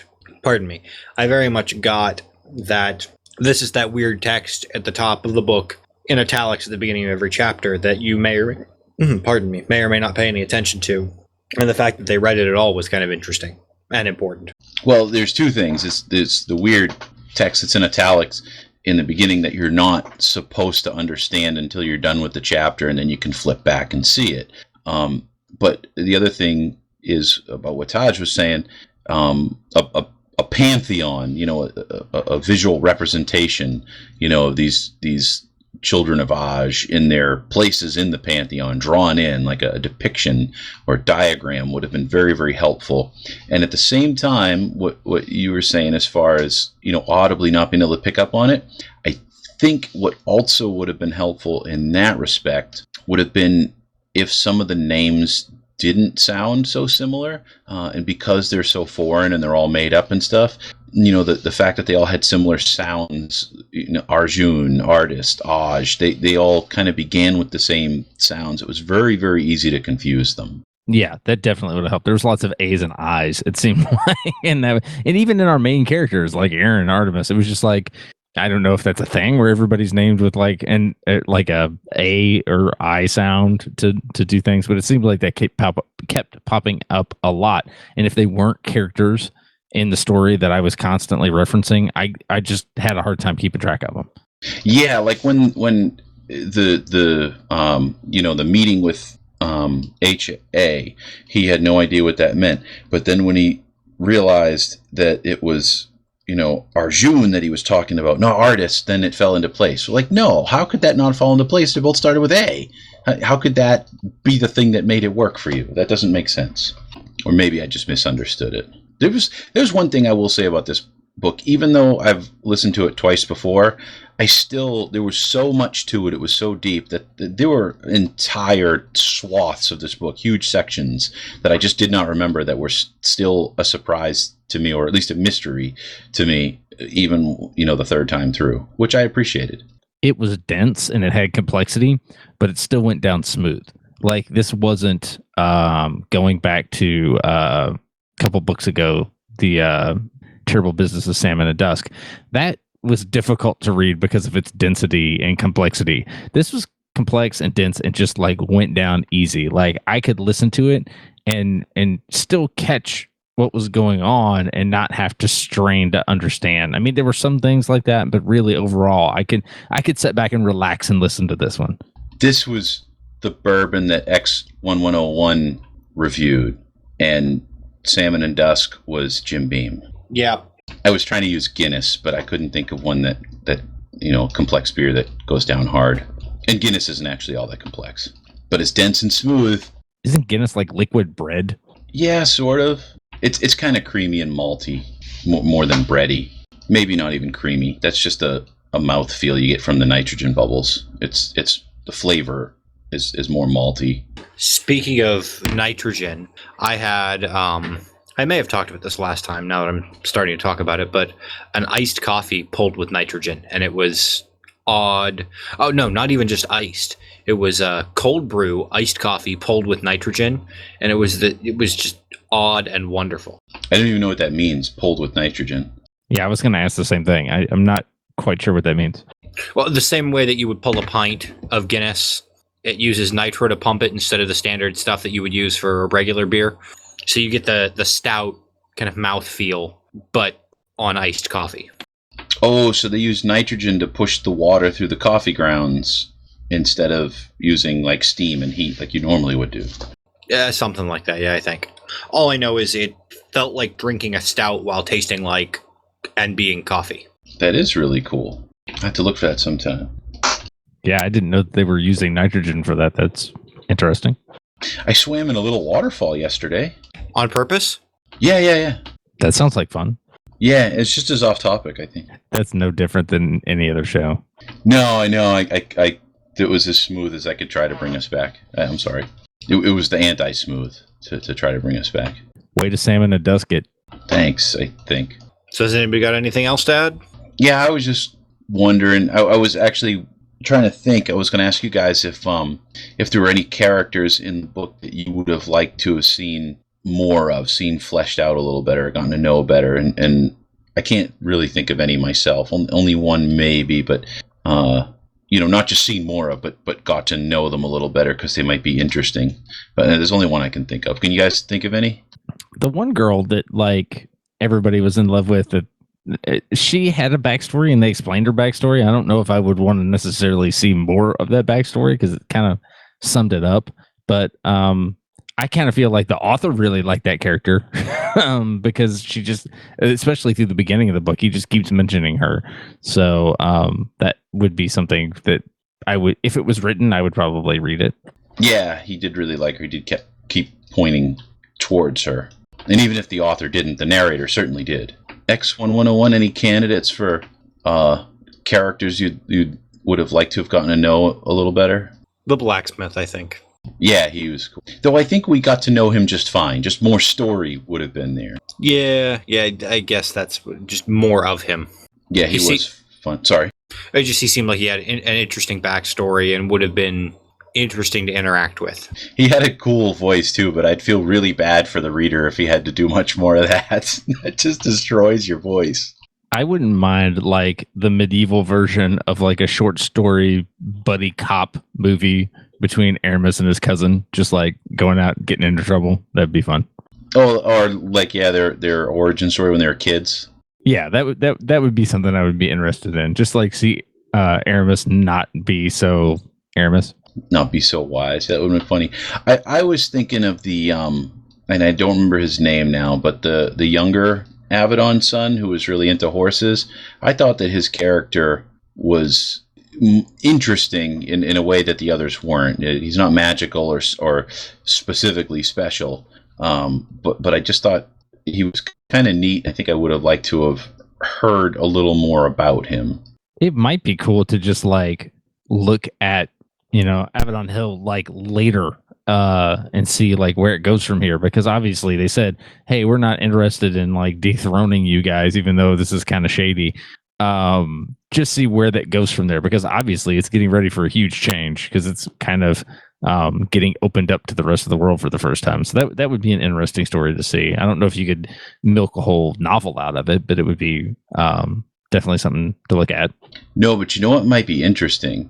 that this is that weird text at the top of the book in italics at the beginning of every chapter that you may or may not pay any attention to. And the fact that they read it at all was kind of interesting and important. Well, there's two things. It's the weird text that's in italics in the beginning that you're not supposed to understand until you're done with the chapter, and then you can flip back and see it. But the other thing is about what Taj was saying, a pantheon, a visual representation, of these children of Aj in their places in the pantheon, drawn in like a depiction or diagram would have been very, very helpful. And at the same time, what you were saying as far as, audibly not being able to pick up on it, I think what also would have been helpful in that respect would have been if some of the names didn't sound so similar, and because they're so foreign and they're all made up and stuff, the fact that they all had similar sounds, Arjun, artist, Aj, they all kind of began with the same sounds. It was very, very easy to confuse them. Yeah, that definitely would have helped. There was lots of A's and I's, it seemed like, and even in our main characters like Aaron and Artemis, it was just like, I don't know if that's a thing where everybody's named with like a or I sound to do things, but it seemed like that kept popping up a lot. And if they weren't characters in the story that I was constantly referencing, I just had a hard time keeping track of them. Yeah, like when the meeting with HA, he had no idea what that meant. But then when he realized that it was Arjun that he was talking about, not artist, then it fell into place. So no, how could that not fall into place? They both started with A. How could that be the thing that made it work for you? That doesn't make sense. Or maybe I just misunderstood it. There's one thing I will say about this book. Even though I've listened to it twice before, there was so much to it. It was so deep that there were entire swaths of this book, huge sections that I just did not remember that were still a surprise to me, or at least a mystery to me, even, the third time through, which I appreciated. It was dense and it had complexity, but it still went down smooth. Like this wasn't going back to a couple books ago, the Terrible Business of Salmon and Dusk. That was difficult to read because of its density and complexity. This was complex and dense and just went down easy. Like I could listen to it and still catch what was going on and not have to strain to understand. I mean, there were some things like that, but really overall, I could sit back and relax and listen to this one. This was the bourbon that X1101 reviewed, and Salmon and Dusk was Jim Beam. Yeah. I was trying to use Guinness, but I couldn't think of one that complex beer that goes down hard. And Guinness isn't actually all that complex, but it's dense and smooth. Isn't Guinness like liquid bread? Yeah, sort of. It's kind of creamy and malty, more than bready. Maybe not even creamy. That's just a mouthfeel you get from the nitrogen bubbles. It's the flavor is more malty. Speaking of nitrogen, I had I may have talked about this last time now that I'm starting to talk about it, but an iced coffee pulled with nitrogen, and it was odd. Oh no, not even just iced. It was a cold brew iced coffee pulled with nitrogen, and it was just odd and wonderful. I don't even know what that means, pulled with nitrogen. Yeah, I was going to ask the same thing. I'm not quite sure what that means. Well, the same way that you would pull a pint of Guinness, it uses nitro to pump it instead of the standard stuff that you would use for a regular beer. So you get the stout kind of mouthfeel, but on iced coffee. Oh, so they use nitrogen to push the water through the coffee grounds instead of using steam and heat like you normally would do. Yeah, something like that, yeah, I think. All I know is it felt like drinking a stout while tasting and being coffee. That is really cool. I have to look for that sometime. Yeah, I didn't know that they were using nitrogen for that. That's interesting. I swam in a little waterfall yesterday. On purpose? Yeah. That sounds like fun. Yeah, it's just as off topic, I think. That's no different than any other show. No, I know. I it was as smooth as I could try to bring us back. I'm sorry. It was the anti-smooth to try to bring us back. Way to salmon a dusket. Thanks, I think. So has anybody got anything else to add? Yeah, I was just wondering. I was actually trying to think. I was going to ask you guys if there were any characters in the book that you would have liked to have seen more of, seen fleshed out a little better, gotten to know better, and I can't really think of any myself. Only one maybe, but not just seen more of, but got to know them a little better because they might be interesting. But there's only one I can think of. Can you guys think of any? The one girl that like everybody was in love with, that she had a backstory and they explained her backstory. I don't know if I would want to necessarily see more of that backstory because it kind of summed it up. But I kind of feel like the author really liked that character because she just, especially through the beginning of the book, he just keeps mentioning her. So that would be something that I would, if it was written, I would probably read it. Yeah, he did really like her. He did keep pointing towards her. And even if the author didn't, the narrator certainly did. X1101, any candidates for characters you would have liked to have gotten to know a little better? The blacksmith, I think. Yeah, he was cool. Though I think we got to know him just fine. Just more story would have been there. Yeah, I guess that's just more of him. Yeah, he was fun. Sorry. He seemed like he had an interesting backstory and would have been interesting to interact with. He had a cool voice too, but I'd feel really bad for the reader if he had to do much more of that. That just destroys your voice. I wouldn't mind like the medieval version of like a short story buddy cop movie between Aramis and his cousin, just like going out getting into trouble. That'd be fun. Oh, or like their origin story when they were kids. Yeah, that would be something I would be interested in. Just like see Aramis not be so Aramis. Not be so wise. That would have been funny. I was thinking of the and I don't remember his name now, but the younger Avedon son who was really into horses. I thought that his character was interesting in a way that the others weren't. He's not magical or specifically special, but I just thought he was kind of neat. I think I would have liked to have heard a little more about him. It might be cool to just like look at Avedon Hill like later and see like where it goes from here, because obviously they said, hey, we're not interested in like dethroning you guys, even though this is kind of shady. Just see where that goes from there, because obviously it's getting ready for a huge change, because it's kind of getting opened up to the rest of the world for the first time. So that would be an interesting story to see. I don't know if you could milk a whole novel out of it, but it would be definitely something to look at. No, but you know what might be interesting?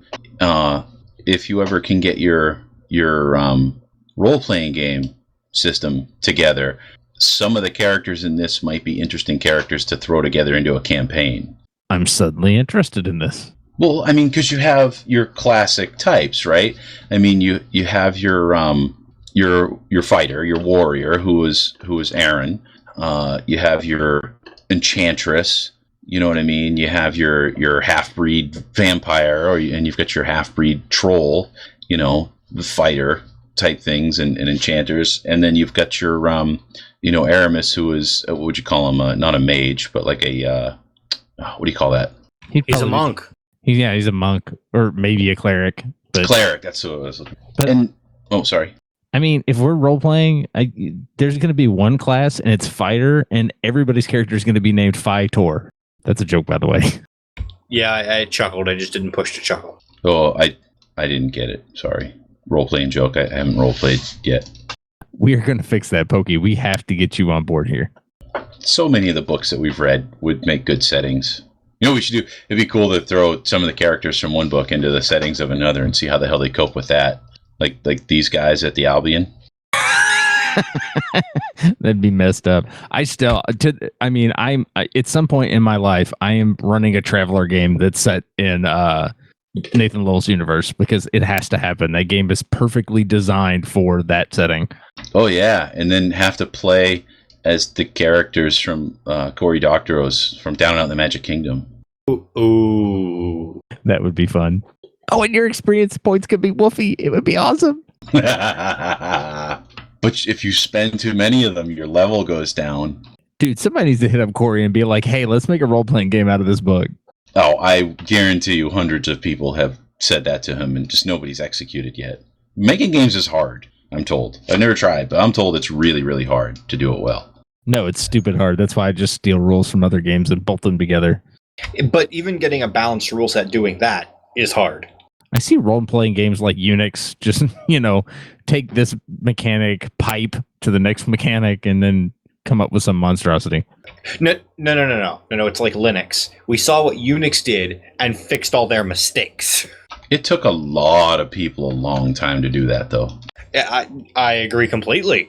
If you ever can get your role-playing game system together, some of the characters in this might be interesting characters to throw together into a campaign. I'm suddenly interested in this. Well, I mean, because you have your classic types, right? I mean, you have your fighter, your warrior, who is Aaron. You have your enchantress. You know what I mean? You have your half-breed vampire, and you've got your half-breed troll. The fighter type things and enchanters, and then you've got your Aramis, who is what would you call him? Not a mage, but like a what do you call that? He's a monk. He's a monk, or maybe a cleric. But, cleric, that's what it was. But, sorry. I mean, if we're role playing, there's going to be one class, and it's fighter, and everybody's character is going to be named Fightor. That's a joke, by the way. Yeah, I chuckled. I just didn't push to chuckle. Oh, I didn't get it. Sorry. Role playing joke. I haven't role played yet. We're going to fix that, Pokey. We have to get you on board here. So many of the books that we've read would make good settings. You know what we should do? It'd be cool to throw some of the characters from one book into the settings of another and see how the hell they cope with that. Like these guys at the Albion. That'd be messed up. I'm at some point in my life, I am running a Traveler game that's set in Nathan Lowell's universe, because it has to happen. That game is perfectly designed for that setting. Oh yeah, and then have to play as the characters from Cory Doctorow's from Down and Out in the Magic Kingdom. Ooh. That would be fun. Oh, and your experience points could be woofy. It would be awesome. But if you spend too many of them, your level goes down. Dude, somebody needs to hit up Corey and be like, hey, let's make a role-playing game out of this book. Oh, I guarantee you hundreds of people have said that to him and just nobody's executed yet. Making games is hard, I'm told. I've never tried, but I'm told it's really, really hard to do it well. No, it's stupid hard. That's why I just steal rules from other games and bolt them together. But even getting a balanced rule set doing that is hard. I see role-playing games like Unix just, take this mechanic pipe to the next mechanic and then come up with some monstrosity. No. It's like Linux. We saw what Unix did and fixed all their mistakes. It took a lot of people a long time to do that, though. I agree completely.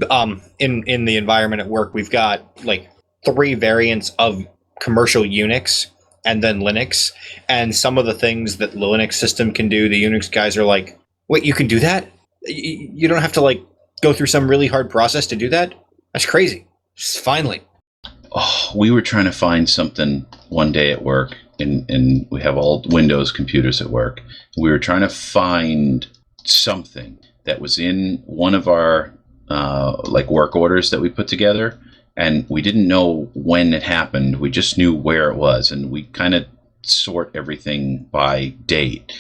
In the environment at work, we've got like 3 variants of commercial Unix and then Linux. And some of the things that the Linux system can do, the Unix guys are like, wait, you can do that? You don't have to like go through some really hard process to do that? That's crazy. Just finally. Oh, we were trying to find something one day at work, and we have all Windows computers at work. We were trying to find something that was in one of our work orders that we put together, and we didn't know when it happened. We just knew where it was, and we kind of sort everything by date,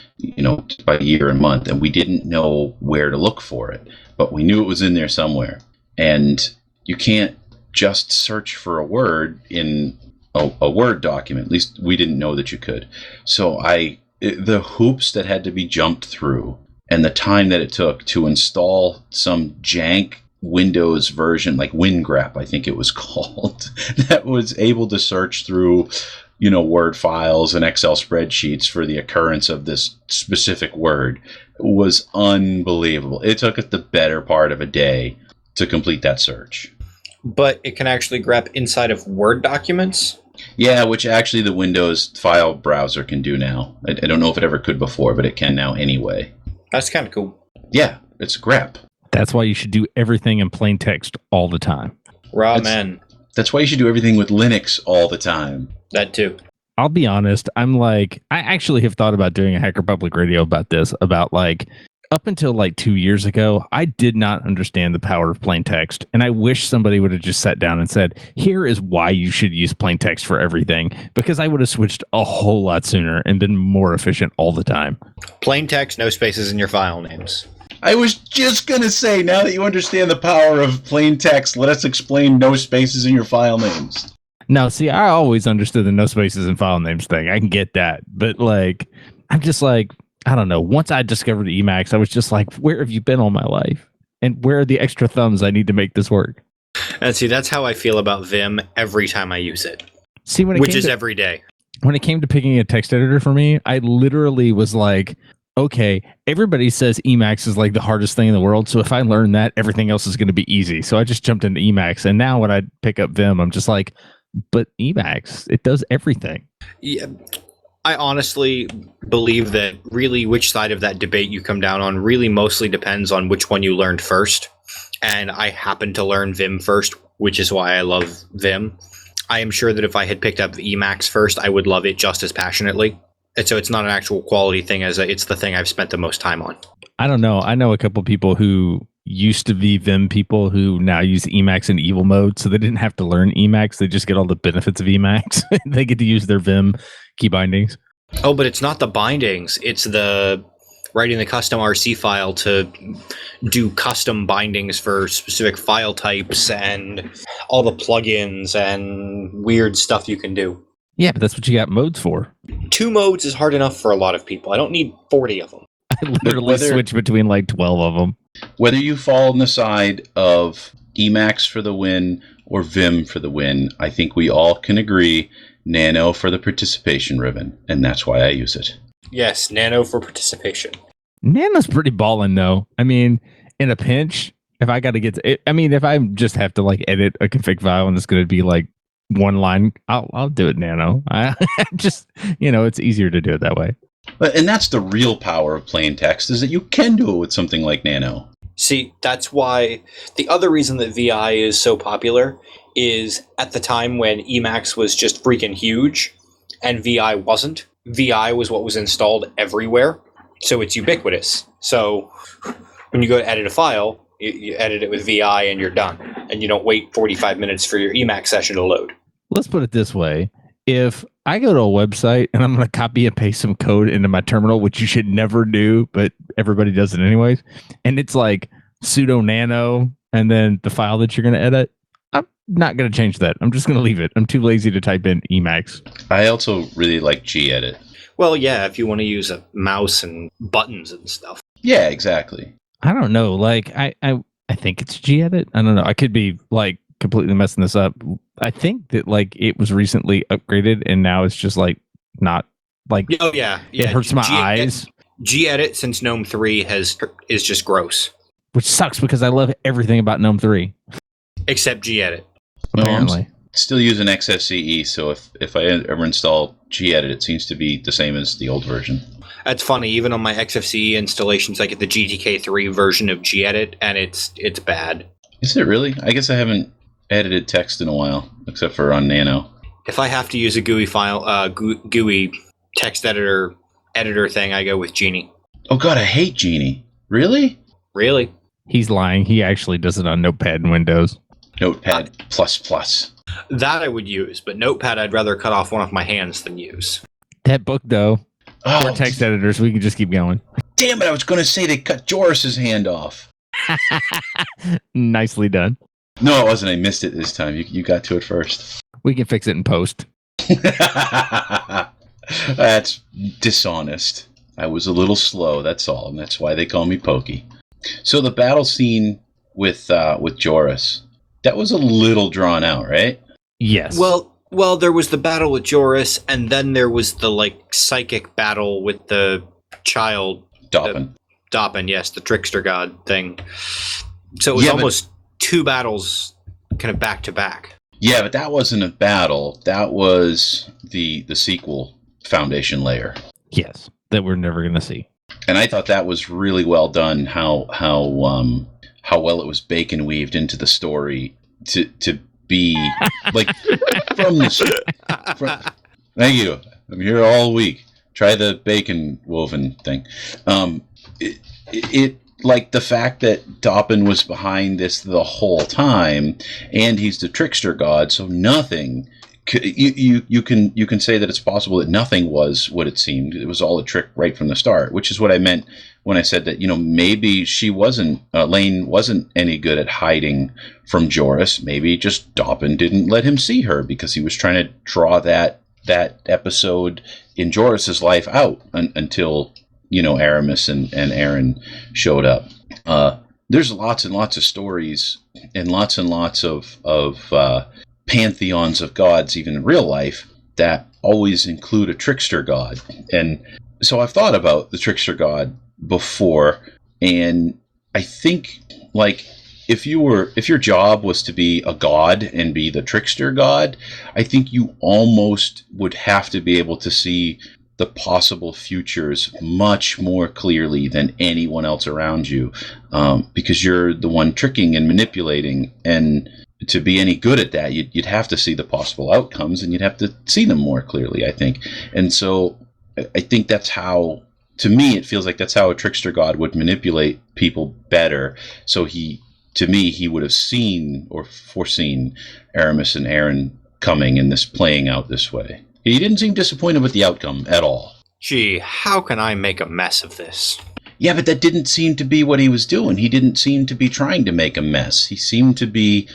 by year and month, and we didn't know where to look for it, but we knew it was in there somewhere. And you can't just search for a word in a Word document. At least we didn't know that you could. So the hoops that had to be jumped through and the time that it took to install some jank Windows version, like WinGrep, I think it was called, that was able to search through, Word files and Excel spreadsheets for the occurrence of this specific word was unbelievable. It took us the better part of a day to complete that search. But it can actually grep inside of Word documents? Yeah, which actually the Windows file browser can do now. I don't know if it ever could before, but it can now anyway. That's kind of cool. Yeah, it's grep. That's why you should do everything in plain text all the time. Man. That's why you should do everything with Linux all the time. That too. I'll be honest. I actually have thought about doing a Hacker Public Radio about this, about up until 2 years ago, I did not understand the power of plain text. And I wish somebody would have just sat down and said, here is why you should use plain text for everything, because I would have switched a whole lot sooner and been more efficient all the time. Plain text, no spaces in your file names. I was just going to say, now that you understand the power of plain text, let us explain no spaces in your file names. Now, see, I always understood the no spaces in file names thing. I can get that. But I'm just I don't know. Once I discovered Emacs, I was just like, where have you been all my life? And where are the extra thumbs I need to make this work? And see, that's how I feel about Vim every time I use it. See, every day. When it came to picking a text editor for me, I literally was like, okay, everybody says Emacs is the hardest thing in the world. So if I learn that, everything else is going to be easy. So I just jumped into Emacs. And now when I pick up Vim, I'm just like, but Emacs, it does everything. Yeah. I honestly believe that really which side of that debate you come down on really mostly depends on which one you learned first. And I happened to learn Vim first, which is why I love Vim. I am sure that if I had picked up Emacs first, I would love it just as passionately. And so it's not an actual quality thing, it's the thing I've spent the most time on. I don't know. I know a couple people who used to be Vim people who now use Emacs in evil mode, so they didn't have to learn Emacs. They just get all the benefits of Emacs. They get to use their Vim key bindings. Oh, but it's not the bindings. It's the writing the custom RC file to do custom bindings for specific file types and all the plugins and weird stuff you can do. Yeah, but that's what you got modes for. 2 modes is hard enough for a lot of people. I don't need 40 of them. I literally switch between 12 of them. Whether you fall on the side of Emacs for the win or Vim for the win, I think we all can agree Nano for the participation ribbon, and that's why I use it. Yes, Nano for participation. Nano's pretty ballin' though. I mean, in a pinch, if I got to get to it, if I just have to edit a config file and it's going to be one line, I'll do it Nano. I just, it's easier to do it that way. And that's the real power of plain text, is that you can do it with something like Nano. See, that's why the other reason that VI is so popular is at the time when Emacs was just freaking huge and VI wasn't. VI was what was installed everywhere, so it's ubiquitous. So when you go to edit a file, You edit it with VI and you're done. And you don't wait 45 minutes for your Emacs session to load. Let's put it this way. If I go to a website and I'm going to copy and paste some code into my terminal, which you should never do, but everybody does it anyways, and it's like sudo nano and then the file that you're going to edit, I'm not going to change that. I'm just going to leave it. I'm too lazy to type in Emacs. I also really like gedit. Well, yeah, if you want to use a mouse and buttons and stuff. Yeah, exactly. I don't know. Like I think it's gedit. I don't know. I could be like completely messing this up. I think that like it was recently upgraded and now it's just like not like Oh yeah, yeah. it hurts my eyes, Gedit since GNOME 3 is just gross. which sucks because I love everything about GNOME 3. Except gedit. Apparently. Still using XFCE, so if I ever install gedit, it seems to be the same as the old version. That's funny. Even on my XFCE installations, I get the GTK3 version of gedit, and it's bad. Is it really? I guess I haven't edited text in a while, except for on Nano. If I have to use a GUI file, GUI text editor thing, I go with Genie. Oh god, I hate Genie. Really? Really? He's lying. He actually does it on Notepad and Windows. Notepad plus plus. That I would use, but Notepad I'd rather cut off one of my hands than use. That book, though, Oh, for text editors, we can just keep going. damn it! I was going to say they cut Joris's hand off. Nicely done. No, it wasn't. I missed it this time. You got to it first. We can fix it in post. That's dishonest. I was a little slow, that's all, and that's why they call me Pokey. So the battle scene with Joris, that was a little drawn out, right? Yes. Well, there was the battle with Joris, and then there was the like psychic battle with the child Doppin. Doppin, yes, the trickster god thing. So it was almost two battles kind of back to back. Yeah, but that wasn't a battle. That was the sequel foundation layer. Yes. That we're never going to see. And I thought that was really well done. How well it was bacon weaved into the story to be like from the. Thank you. I'm here all week. Try the bacon woven thing. It like the fact that Doppin was behind this the whole time, and he's the trickster god. So nothing. You can say that it's possible that nothing was what it seemed. It was all a trick right from the start, which is what I meant when I said that, maybe she wasn't, Lane wasn't any good at hiding from Joris. Maybe just Doppin didn't let him see her because he was trying to draw that episode in Joris's life out until, Aramis and Aaron showed up. There's lots and lots of stories and lots of pantheons of gods, even in real life, that always include a trickster god. And so I've thought about the trickster god before, and I think like if your job was to be a god and be the trickster god, I think you almost would have to be able to see the possible futures much more clearly than anyone else around you, because you're the one tricking and manipulating. And to be any good at that, you'd have to see the possible outcomes, and you'd have to see them more clearly, I think. And so I think that's how, to me, it feels like that's how a trickster god would manipulate people better. So he would have seen or foreseen Aramis and Aaron coming and this playing out this way. He didn't seem disappointed with the outcome at all. Gee, how can I make a mess of this? Yeah, but that didn't seem to be what he was doing. He didn't seem to be trying to make a mess. He seemed to be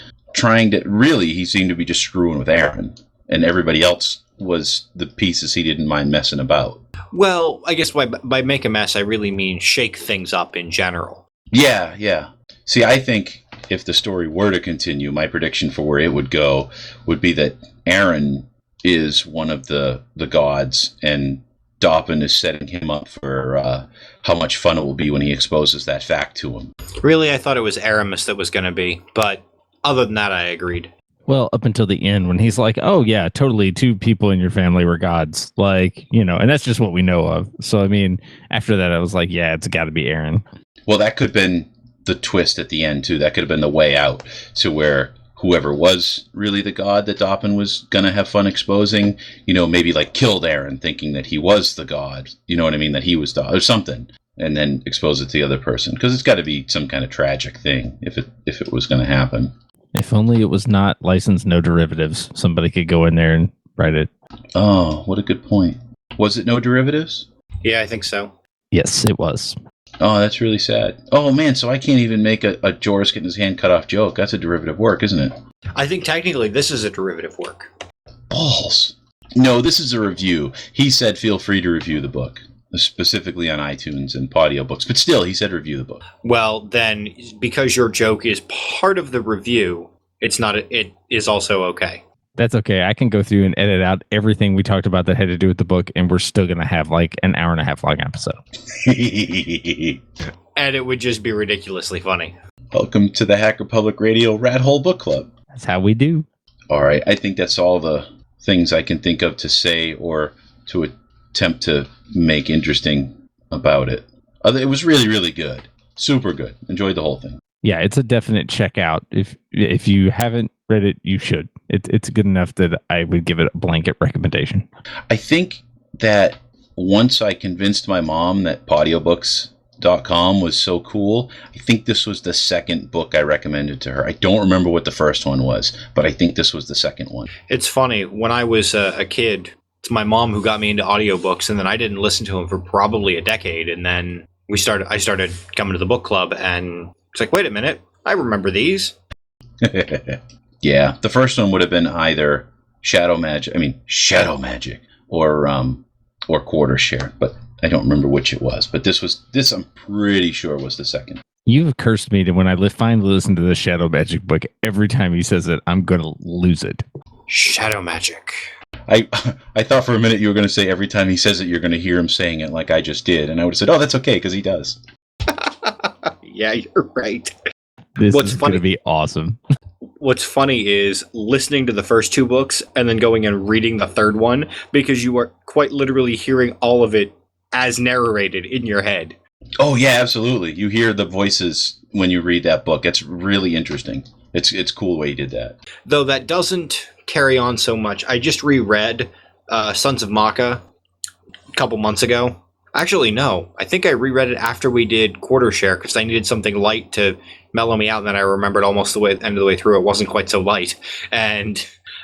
he seemed to be just screwing with Aaron. And everybody else was the pieces he didn't mind messing about. Well, I guess by make a mess, I really mean shake things up in general. Yeah. See, I think if the story were to continue, my prediction for where it would go would be that Aaron is one of the gods, and Doppin is setting him up for how much fun it will be when he exposes that fact to him. Really, I thought it was Aramis that was going to be, but other than that, I agreed. Well, up until the end when he's like, oh, yeah, totally. 2 people in your family were gods. Like, and that's just what we know of. So, I mean, after that, I was like, yeah, it's got to be Aaron. Well, that could have been the twist at the end, too. That could have been the way out to where whoever was really the god that Doppin was going to have fun exposing, maybe like killed Aaron thinking that he was the god. You know what I mean? That he was or something. and then expose it to the other person, because it's got to be some kind of tragic thing if it was going to happen. If only it was not licensed no derivatives. Somebody could go in there and write it. Oh, what a good point. Was it no derivatives? Yeah, I think so. Yes, it was. Oh, that's really sad. Oh man, so I can't even make a Joris getting his hand cut off joke. That's a derivative work, isn't it? I think technically this is a derivative work. Balls. No, this is a review. He said feel free to review the book, specifically on iTunes and audiobooks. But still, he said review the book. Well, then, because your joke is part of the review, it is also okay. That's okay. I can go through and edit out everything we talked about that had to do with the book, and we're still going to have like an hour and a half long episode. And it would just be ridiculously funny. Welcome to the Hacker Public Radio Rat Hole Book Club. That's how we do. All right, I think that's all the things I can think of to say or to attempt to make interesting about it. It was really, really good. Super good. Enjoyed the whole thing. Yeah, it's a definite check out. If you haven't read it, you should. It's good enough that I would give it a blanket recommendation. I think that once I convinced my mom that audiobooks.com was so cool, I think this was the second book I recommended to her. I don't remember what the first one was, but I think this was the second one. It's funny. When I was a kid, it's my mom who got me into audiobooks, and then I didn't listen to them for probably a decade. And then I started coming to the book club, and it's like, wait a minute, I remember these. Yeah, the first one would have been either Shadow Magic, or Quarter Share, but I don't remember which it was. But this I'm pretty sure was the second. You've cursed me to when I finally listen to the Shadow Magic book. Every time he says it, I'm going to lose it. Shadow Magic. I thought for a minute you were going to say every time he says it, you're going to hear him saying it like I just did. And I would have said, oh, that's okay, because he does. Yeah, you're right. This is going to be awesome. What's funny is listening to the first two books and then going and reading the third one, because you are quite literally hearing all of it as narrated in your head. Oh, yeah, absolutely. You hear the voices when you read that book. It's really interesting. It's cool the way you did that. Though that doesn't carry on so much. I just reread Sons of Maka a couple months ago. Actually, no. I think I reread it after we did Quarter Share because I needed something light to mellow me out. And then I remembered almost the end of the way through it wasn't quite so light. And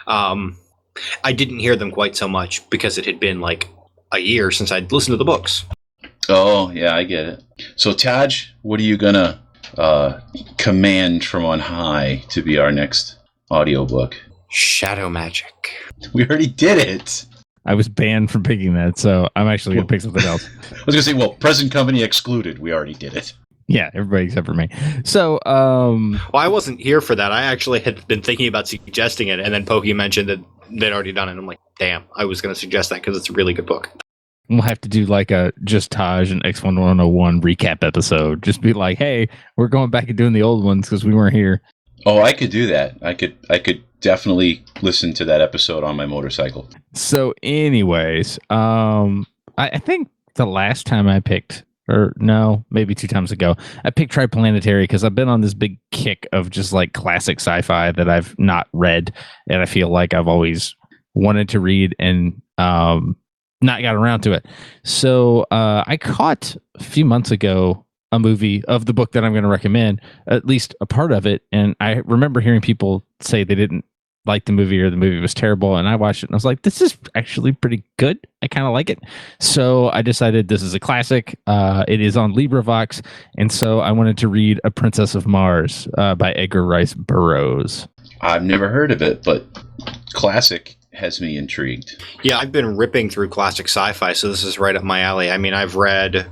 I didn't hear them quite so much because it had been like a year since I'd listened to the books. Oh, yeah, I get it. So, Taj, what are you going to command from on high to be our next audiobook? Shadow Magic. We already did it. I was banned from picking that, so I'm actually going to pick something else. I was going to say, well, present company excluded. We already did it. Yeah, everybody except for me. So, well, I wasn't here for that. I actually had been thinking about suggesting it, and then Pokey mentioned that they'd already done it. I'm like, damn, I was going to suggest that because it's a really good book. We'll have to do like a just Taj and X1101 recap episode. Just be like, hey, we're going back and doing the old ones because we weren't here. Oh, I could do that. I could definitely listen to that episode on my motorcycle. So anyways, I think the last time I picked, or no, maybe 2 times ago, I picked Triplanetary because I've been on this big kick of just like classic sci-fi that I've not read. And I feel like I've always wanted to read and not got around to it. So I caught a few months ago a movie of the book that I'm going to recommend, at least a part of it. And I remember hearing people say they didn't like the movie or the movie was terrible. And I watched it and I was like, this is actually pretty good. I kind of like it. So I decided this is a classic. It is on LibriVox. And so I wanted to read A Princess of Mars by Edgar Rice Burroughs. I've never heard of it, but classic has me intrigued. Yeah, I've been ripping through classic sci-fi, so this is right up my alley. I mean, I just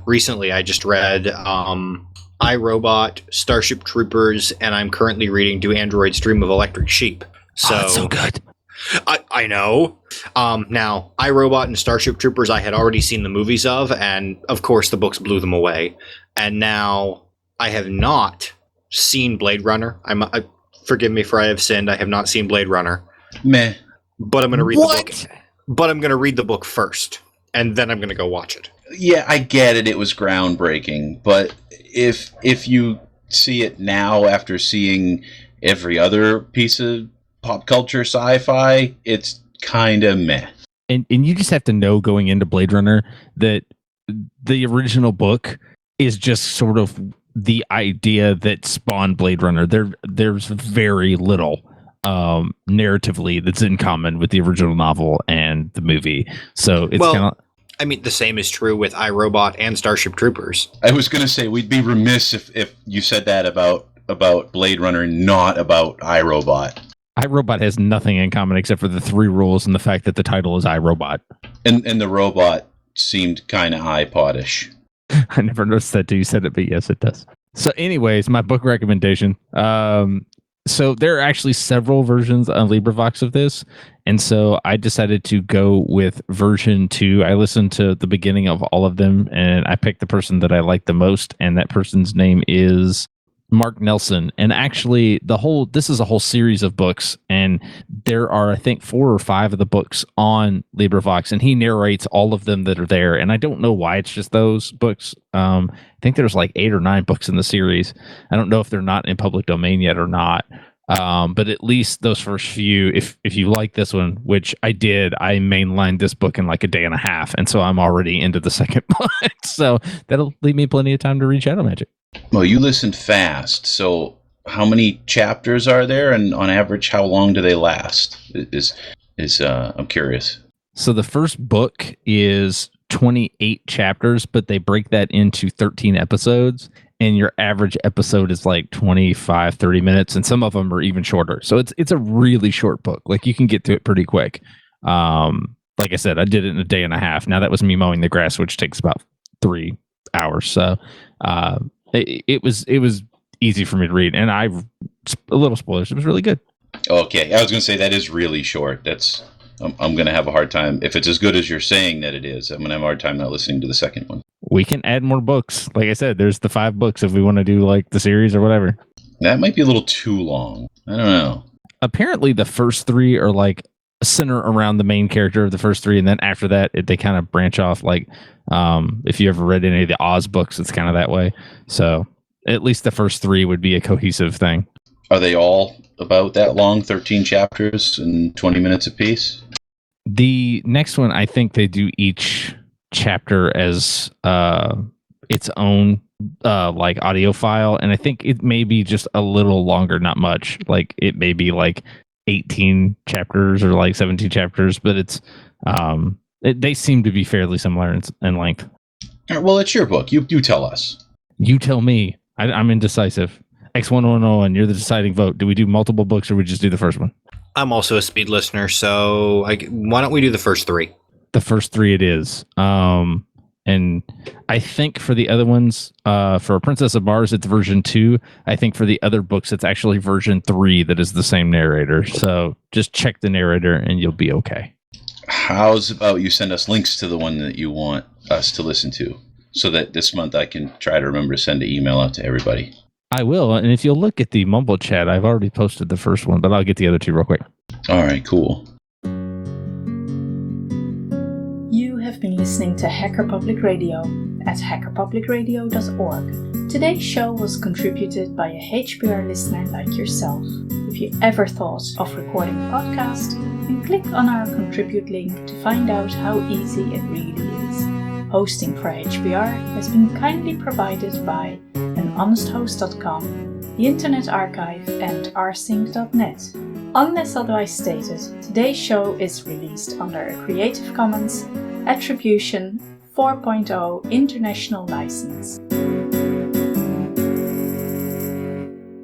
read I, Robot, Starship Troopers, and I'm currently reading Do Androids Dream of Electric Sheep. So, that's so good. I know. Now, I, Robot and Starship Troopers I had already seen the movies of, and of course the books blew them away. And now I have not seen Blade Runner. Forgive me for I have sinned. I have not seen Blade Runner. Meh. But I'm going to read the book. But I'm going to read the book first, and then I'm going to go watch it. Yeah, I get it. It was groundbreaking, but if you see it now after seeing every other piece of pop culture sci-fi, it's kind of meh. And you just have to know going into Blade Runner that the original book is just sort of the idea that spawned Blade Runner. There's very little narratively that's in common with the original novel and the movie. So it's kind of. I mean, the same is true with iRobot and Starship Troopers. I was going to say we'd be remiss if you said that about Blade Runner, not about iRobot. iRobot has nothing in common except for the 3 rules and the fact that the title is iRobot. And the robot seemed kind of iPod-ish. I never noticed that till you said it, but yes, it does. So anyways, my book recommendation. So there are actually several versions on LibriVox of this. And so I decided to go with version 2. I listened to the beginning of all of them and I picked the person that I liked the most. And that person's name is Mark Nelson. And actually this is a whole series of books. And there are, I think, 4 or 5 of the books on LibriVox, and he narrates all of them that are there. And I don't know why it's just those books. I think there's like 8 or 9 books in the series. I don't know if they're not in public domain yet or not. But at least those first few, if you like this one, which I did, I mainlined this book in like a day and a half. And so I'm already into the second book. So that'll leave me plenty of time to read Shadow Magic. Well, you listened fast. So how many chapters are there? And on average, how long do they last? I'm curious. So the first book is 28 chapters, but they break that into 13 episodes. And your average episode is like 25, 30 minutes. And some of them are even shorter. So it's a really short book. Like you can get to it pretty quick. Like I said, I did it in a day and a half. Now that was me mowing the grass, which takes about 3 hours. So it was easy for me to read. And a little spoilers. It was really good. Okay. I was going to say that is really short. I'm going to have a hard time. If it's as good as you're saying that it is, I'm going to have a hard time not listening to the second one. We can add more books. Like I said, there's the 5 books if we want to do like the series or whatever. That might be a little too long. I don't know. Apparently the first 3 are like center around the main character of the first 3. And then after that, they kind of branch off. Like if you ever read any of the Oz books, it's kind of that way. So at least the first 3 would be a cohesive thing. Are they all about that long? 13 chapters and 20 minutes apiece? The next one, I think they do each chapter as its own like audio file, and I think it may be just a little longer, not much. Like it may be like 18 chapters or like 17 chapters, but it's they seem to be fairly similar in length. All right, well, it's your book. You tell us. You tell me. I'm indecisive. X110, you're the deciding vote. Do we do multiple books or we just do the first one? A I'm also a speed listener, so why don't we do the first 3? The first 3 it is. And I think for the other ones, for Princess of Mars, it's version 2. I think for the other books, it's actually version 3 that is the same narrator. So just check the narrator and you'll be okay. How's about you send us links to the one that you want us to listen to so that this month I can try to remember to send an email out to everybody. I will. And if you'll look at the Mumble chat, I've already posted the first one, but I'll get the other 2 real quick. All right, cool. You have been listening to Hacker Public Radio at hackerpublicradio.org. Today's show was contributed by a HPR listener like yourself. If you ever thought of recording a podcast, then click on our contribute link to find out how easy it really is. Hosting for HPR has been kindly provided by anhonesthost.com, the Internet Archive, and rsync.net. Unless otherwise stated, today's show is released under a Creative Commons Attribution 4.0 International License.